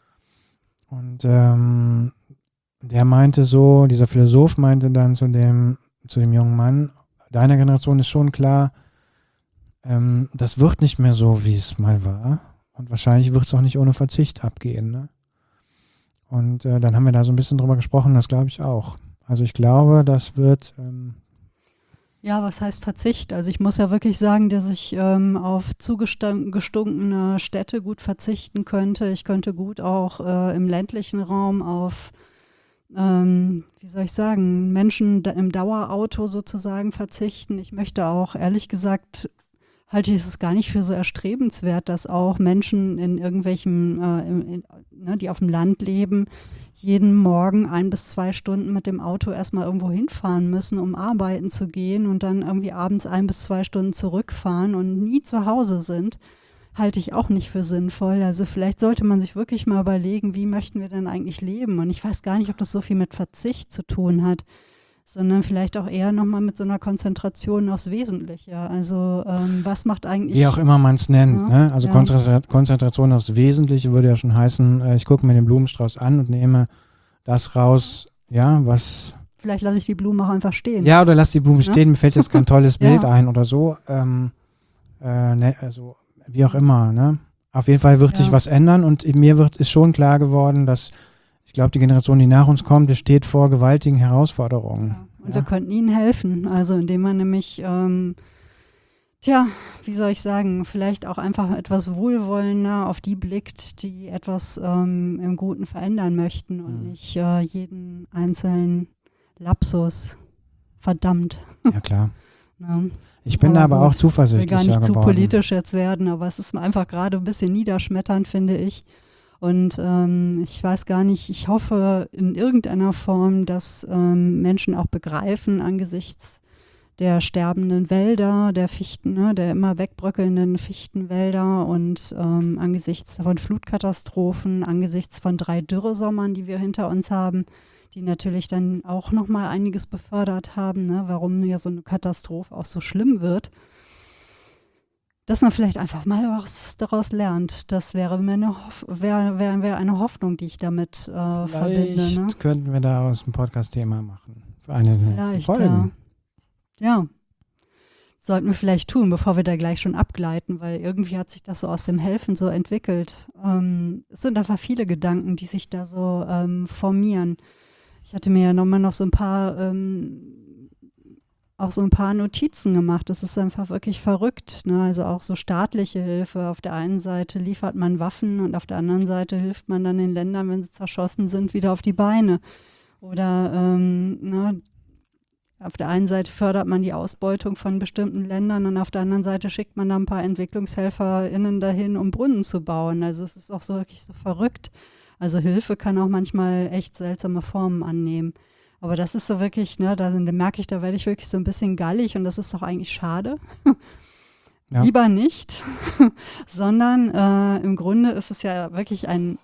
Und ähm, der meinte so, dieser Philosoph meinte dann zu dem, zu dem jungen Mann, deiner Generation ist schon klar, ähm, das wird nicht mehr so, wie es mal war. Und wahrscheinlich wird es auch nicht ohne Verzicht abgehen. Ne? Und äh, dann haben wir da so ein bisschen drüber gesprochen, das glaube ich auch. Also ich glaube, das wird... Ähm, Ja, was heißt Verzicht? Also ich muss ja wirklich sagen, dass ich ähm, auf zugestunkene Städte gut verzichten könnte. Ich könnte gut auch äh, im ländlichen Raum auf, ähm, wie soll ich sagen, Menschen da- im Dauerauto sozusagen verzichten. Ich möchte auch, ehrlich gesagt, halte ich es gar nicht für so erstrebenswert, dass auch Menschen in irgendwelchen, äh, in, in, ne, die auf dem Land leben, jeden Morgen ein bis zwei Stunden mit dem Auto erstmal irgendwo hinfahren müssen, um arbeiten zu gehen und dann irgendwie abends ein bis zwei Stunden zurückfahren und nie zu Hause sind, halte ich auch nicht für sinnvoll. Also vielleicht sollte man sich wirklich mal überlegen, wie möchten wir denn eigentlich leben? Und ich weiß gar nicht, ob das so viel mit Verzicht zu tun hat, sondern vielleicht auch eher nochmal mit so einer Konzentration aufs Wesentliche. Also ähm, was macht eigentlich... Wie auch immer man es nennt. Ja, Ne? Also ja. Konzentra- Konzentration aufs Wesentliche würde ja schon heißen, äh, ich gucke mir den Blumenstrauß an und nehme das raus, ja, was... Vielleicht lasse ich die Blumen auch einfach stehen. Ja, oder lass die Blumen Ne? stehen, mir fällt jetzt kein tolles Ja. Bild ein oder so. Ähm, äh, ne, also wie auch immer. Ne? Auf jeden Fall wird Ja. sich was ändern und mir wird ist schon klar geworden, dass ich glaube, die Generation, die nach uns kommt, die steht vor gewaltigen Herausforderungen. Ja. Und Ja. wir könnten ihnen helfen, also indem man nämlich, ähm, tja, wie soll ich sagen, vielleicht auch einfach etwas wohlwollender auf die blickt, die etwas ähm, im Guten verändern möchten und Mhm. nicht äh, jeden einzelnen Lapsus verdammt. Ja, klar. Ne? Ich bin Aber da aber gut, auch Ich will zuversichtlich gar nicht zu geworden. politisch jetzt werden, aber es ist einfach gerade ein bisschen niederschmetternd, finde ich. Und ähm, ich weiß gar nicht, ich hoffe in irgendeiner Form, dass ähm, Menschen auch begreifen angesichts der sterbenden Wälder, der Fichten, ne, der immer wegbröckelnden Fichtenwälder und ähm, angesichts von Flutkatastrophen, angesichts von drei Dürresommern, die wir hinter uns haben, die natürlich dann auch nochmal einiges befördert haben, ne, warum ja so eine Katastrophe auch so schlimm wird. Dass man vielleicht einfach mal was daraus lernt. Das wäre mir eine, Hoff- wär, wär, wär eine Hoffnung, die ich damit äh, verbinde. Vielleicht Ne? könnten wir daraus ein Podcast-Thema machen. Für eine der nächsten Vielleicht, Folgen. ja. Ja, sollten wir vielleicht tun, bevor wir da gleich schon abgleiten, weil irgendwie hat sich das so aus dem Helfen so entwickelt. Ähm, es sind einfach viele Gedanken, die sich da so ähm, formieren. Ich hatte mir ja nochmal noch so ein paar, ähm, auch so ein paar Notizen gemacht. Das ist einfach wirklich verrückt. Ne? Also auch so staatliche Hilfe. Auf der einen Seite liefert man Waffen und auf der anderen Seite hilft man dann den Ländern, wenn sie zerschossen sind, wieder auf die Beine. Oder ähm, ne, auf der einen Seite fördert man die Ausbeutung von bestimmten Ländern und auf der anderen Seite schickt man da ein paar EntwicklungshelferInnen dahin, um Brunnen zu bauen. Also es ist auch so wirklich so verrückt. Also Hilfe kann auch manchmal echt seltsame Formen annehmen. Aber das ist so wirklich, ne, da, da merke ich, da werde ich wirklich so ein bisschen gallig und das ist doch eigentlich schade. Ja. Lieber nicht, sondern äh, im Grunde ist es ja wirklich ein,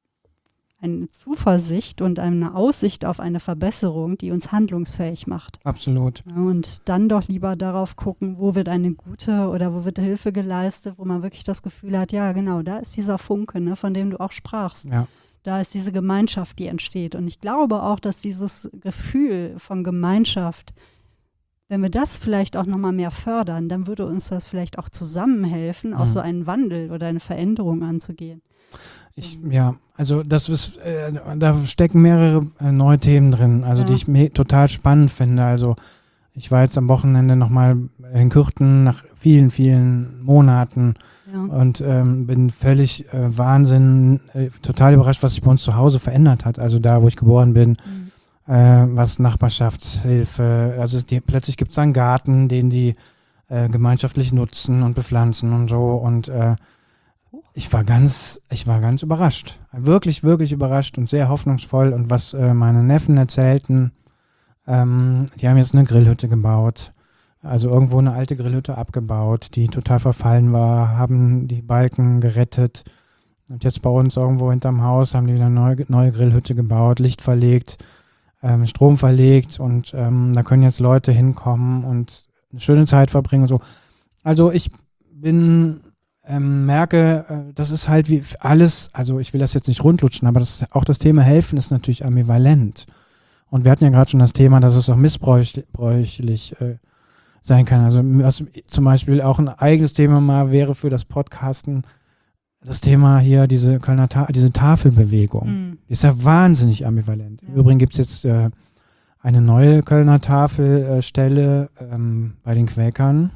eine Zuversicht und eine Aussicht auf eine Verbesserung, die uns handlungsfähig macht. Absolut. Und dann doch lieber darauf gucken, wo wird eine gute oder wo wird Hilfe geleistet, wo man wirklich das Gefühl hat, ja genau, da ist dieser Funke, ne, von dem du auch sprachst. Ja. Da ist diese Gemeinschaft, die entsteht. Und ich glaube auch, dass dieses Gefühl von Gemeinschaft, wenn wir das vielleicht auch nochmal mehr fördern, dann würde uns das vielleicht auch zusammenhelfen, auch mhm. so einen Wandel oder eine Veränderung anzugehen. Ich, ja, also das ist, äh, da stecken mehrere äh, neue Themen drin, also ja. die ich me- total spannend finde. Also ich war jetzt am Wochenende nochmal in Kürten nach vielen, vielen Monaten ja. und ähm, bin völlig äh, Wahnsinn, äh, total überrascht, was sich bei uns zu Hause verändert hat. Also da, wo ich geboren bin. Mhm. was Nachbarschaftshilfe, also die, plötzlich gibt es einen Garten, den die äh, gemeinschaftlich nutzen und bepflanzen und so und äh, ich war ganz, ich war ganz überrascht, wirklich, wirklich überrascht und sehr hoffnungsvoll und was äh, meine Neffen erzählten, ähm, die haben jetzt eine Grillhütte gebaut, also irgendwo eine alte Grillhütte abgebaut, die total verfallen war, haben die Balken gerettet und jetzt bei uns irgendwo hinterm Haus haben die wieder eine neue, neue Grillhütte gebaut, Licht verlegt, Ähm, Strom verlegt und ähm, da können jetzt Leute hinkommen und eine schöne Zeit verbringen und so. Also ich bin, ähm, merke, äh, das ist halt wie alles, also ich will das jetzt nicht rundlutschen, aber das, auch das Thema Helfen ist natürlich ambivalent. Und wir hatten ja gerade schon das Thema, dass es auch missbräuchlich äh, sein kann. Also was zum Beispiel auch ein eigenes Thema mal wäre für das Podcasten, das Thema hier, diese Kölner Ta- diese Tafelbewegung, mm. die ist ja wahnsinnig ambivalent. Ja. Im Übrigen gibt es jetzt äh, eine neue Kölner Tafelstelle äh, ähm, bei den Quäkern.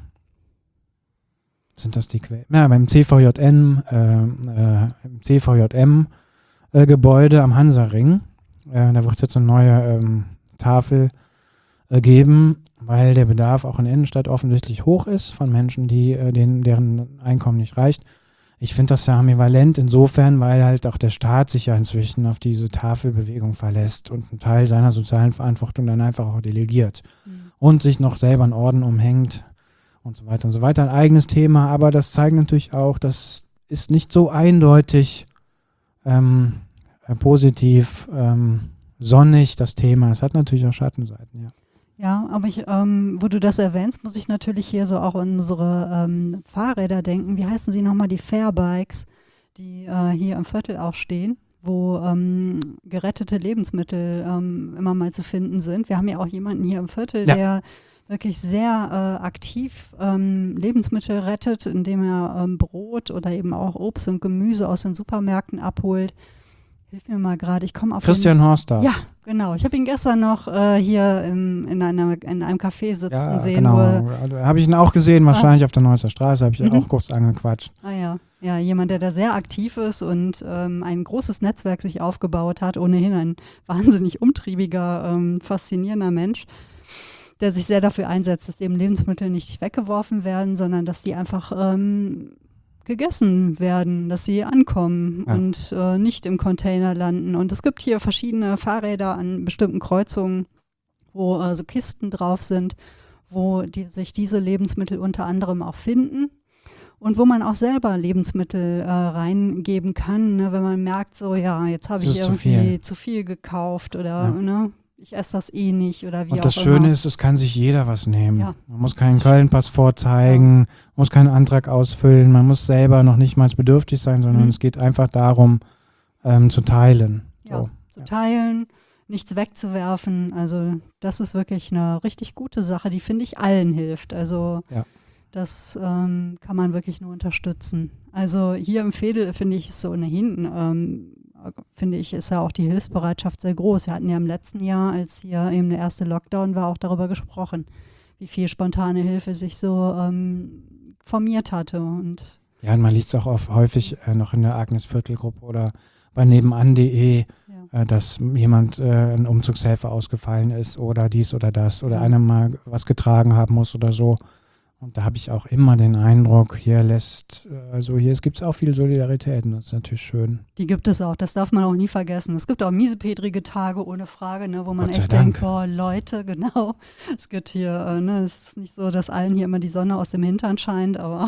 Sind das die Quäker? Ja, beim C V J M, äh, äh, im C V J M-Gebäude äh, am Hansaring. Äh, da wird es jetzt eine neue ähm, Tafel äh, geben, weil der Bedarf auch in der Innenstadt offensichtlich hoch ist von Menschen, die äh, denen, deren Einkommen nicht reicht. Ich finde das ja ambivalent insofern, weil halt auch der Staat sich ja inzwischen auf diese Tafelbewegung verlässt und einen Teil seiner sozialen Verantwortung dann einfach auch delegiert mhm. und sich noch selber einen Orden umhängt und so weiter und so weiter. Ein eigenes Thema, aber das zeigt natürlich auch, das ist nicht so eindeutig ähm, äh, positiv, ähm, sonnig, das Thema. Es hat natürlich auch Schattenseiten, ja. Ja, aber ich, ähm, wo du das erwähnst, muss ich natürlich hier so auch an unsere ähm, Fahrräder denken. Wie heißen sie nochmal? Die Fairbikes, die äh, hier im Viertel auch stehen, wo ähm, gerettete Lebensmittel ähm, immer mal zu finden sind. Wir haben ja auch jemanden hier im Viertel, ja. der wirklich sehr äh, aktiv ähm, Lebensmittel rettet, indem er ähm, Brot oder eben auch Obst und Gemüse aus den Supermärkten abholt. Hilf mir mal gerade, ich komme auf Christian den, Horsters. Ja, genau. Ich habe ihn gestern noch äh, hier im, in, einer, in einem Café sitzen ja, sehen. Genau, also, habe ich ihn auch gesehen, wahrscheinlich ah. auf der Neusser Straße, habe ich ihn mhm. auch kurz angequatscht. Ah ja, ja, jemand, der da sehr aktiv ist und ähm, ein großes Netzwerk sich aufgebaut hat, ohnehin ein wahnsinnig umtriebiger, ähm, faszinierender Mensch, der sich sehr dafür einsetzt, dass eben Lebensmittel nicht weggeworfen werden, sondern dass die einfach ähm, gegessen werden, dass sie ankommen ja. und äh, nicht im Container landen. Und es gibt hier verschiedene Fahrräder an bestimmten Kreuzungen, wo äh, so Kisten drauf sind, wo die, sich diese Lebensmittel unter anderem auch finden und wo man auch selber Lebensmittel äh, reingeben kann, ne, wenn man merkt, so ja, jetzt habe ich irgendwie zu viel. zu viel gekauft oder ja. ne, ich esse das eh nicht oder wie auch immer. Und das Schöne ist, es kann sich jeder was nehmen. Ja. Man muss keinen Köln-Pass vorzeigen, ja. muss keinen Antrag ausfüllen, man muss selber noch nicht mal bedürftig sein, sondern mhm. es geht einfach darum, ähm, zu teilen. Ja, so. zu ja. teilen, nichts wegzuwerfen. Also das ist wirklich eine richtig gute Sache, die, finde ich, allen hilft. Also ja. das ähm, kann man wirklich nur unterstützen. Also hier im Veedel, finde ich, ist so ohnehin ähm, finde ich, ist ja auch die Hilfsbereitschaft sehr groß. Wir hatten ja im letzten Jahr, als hier eben der erste Lockdown war, auch darüber gesprochen, wie viel spontane Hilfe sich so ähm, formiert hatte. Und ja, und man liest es auch oft, häufig äh, noch in der Agnes-Viertel-Gruppe oder bei nebenan punkt de, ja. äh, dass jemand, äh, ein Umzugshelfer ausgefallen ist oder dies oder das oder ja. einer mal was getragen haben muss oder so. Und da habe ich auch immer den Eindruck, hier lässt, also hier gibt es auch viel Solidarität und das ist natürlich schön. Die gibt es auch, das darf man auch nie vergessen. Es gibt auch miesepetrige Tage, ohne Frage, ne, wo man Gott sei echt Dank. denkt, boah, Leute, genau, es gibt hier, äh, ne, es ist nicht so, dass allen hier immer die Sonne aus dem Hintern scheint, aber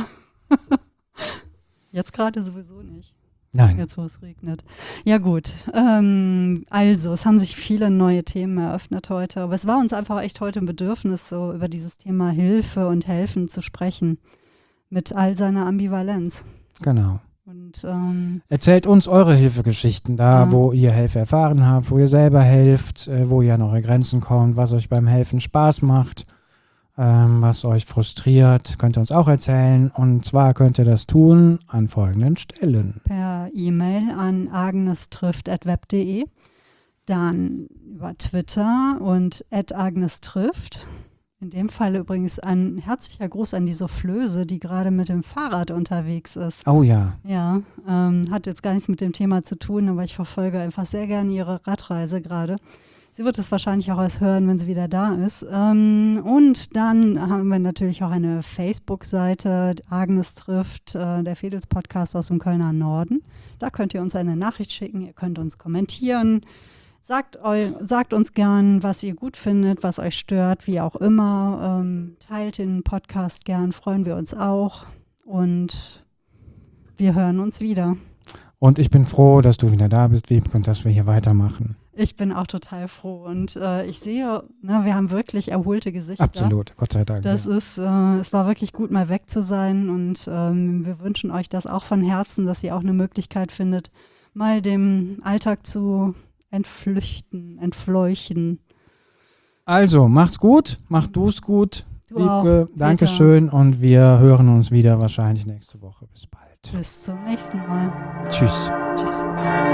jetzt gerade sowieso nicht. Nein. Jetzt, wo es regnet. Ja gut, ähm, also es haben sich viele neue Themen eröffnet heute, aber es war uns einfach echt heute ein Bedürfnis, so über dieses Thema Hilfe und Helfen zu sprechen, mit all seiner Ambivalenz. Genau. Und ähm, Erzählt uns eure Hilfegeschichten, da Ja. wo ihr Hilfe erfahren habt, wo ihr selber helft, äh, wo ihr an eure Grenzen kommt, was euch beim Helfen Spaß macht, ähm, was euch frustriert, könnt ihr uns auch erzählen. Und zwar könnt ihr das tun an folgenden Stellen. per E-Mail an agnestrifft at web punkt de, dann über Twitter und at agnestrifft. In dem Fall übrigens ein herzlicher Gruß an die Soufflöse, die gerade mit dem Fahrrad unterwegs ist. Oh ja, Ja, ähm, hat jetzt gar nichts mit dem Thema zu tun, aber ich verfolge einfach sehr gerne ihre Radreise gerade. Sie wird es wahrscheinlich auch erst hören, wenn sie wieder da ist. Ähm, und dann haben wir natürlich auch eine Facebook-Seite, Agnes trifft, äh, der Fedels-Podcast aus dem Kölner Norden. Da könnt ihr uns eine Nachricht schicken, ihr könnt uns kommentieren. Sagt, eu, sagt uns gern, was ihr gut findet, was euch stört, wie auch immer. Ähm, teilt den Podcast gern, freuen wir uns auch. Und wir hören uns wieder. und ich bin froh, dass du wieder da bist, Wiebke, und dass wir hier weitermachen. Ich bin auch total froh und äh, ich sehe, ne, wir haben wirklich erholte Gesichter. Absolut, Gott sei Dank. Das ja. ist, äh, es war wirklich gut, mal weg zu sein und ähm, wir wünschen euch das auch von Herzen, dass ihr auch eine Möglichkeit findet, mal dem Alltag zu entflüchten, entfleuchten. Also, macht's gut, mach du's gut. Du auch, Wiebke, Peter. Dankeschön und wir hören uns wieder wahrscheinlich nächste Woche. Bis bald. Bis zum nächsten Mal. Tschüss. Tschüss.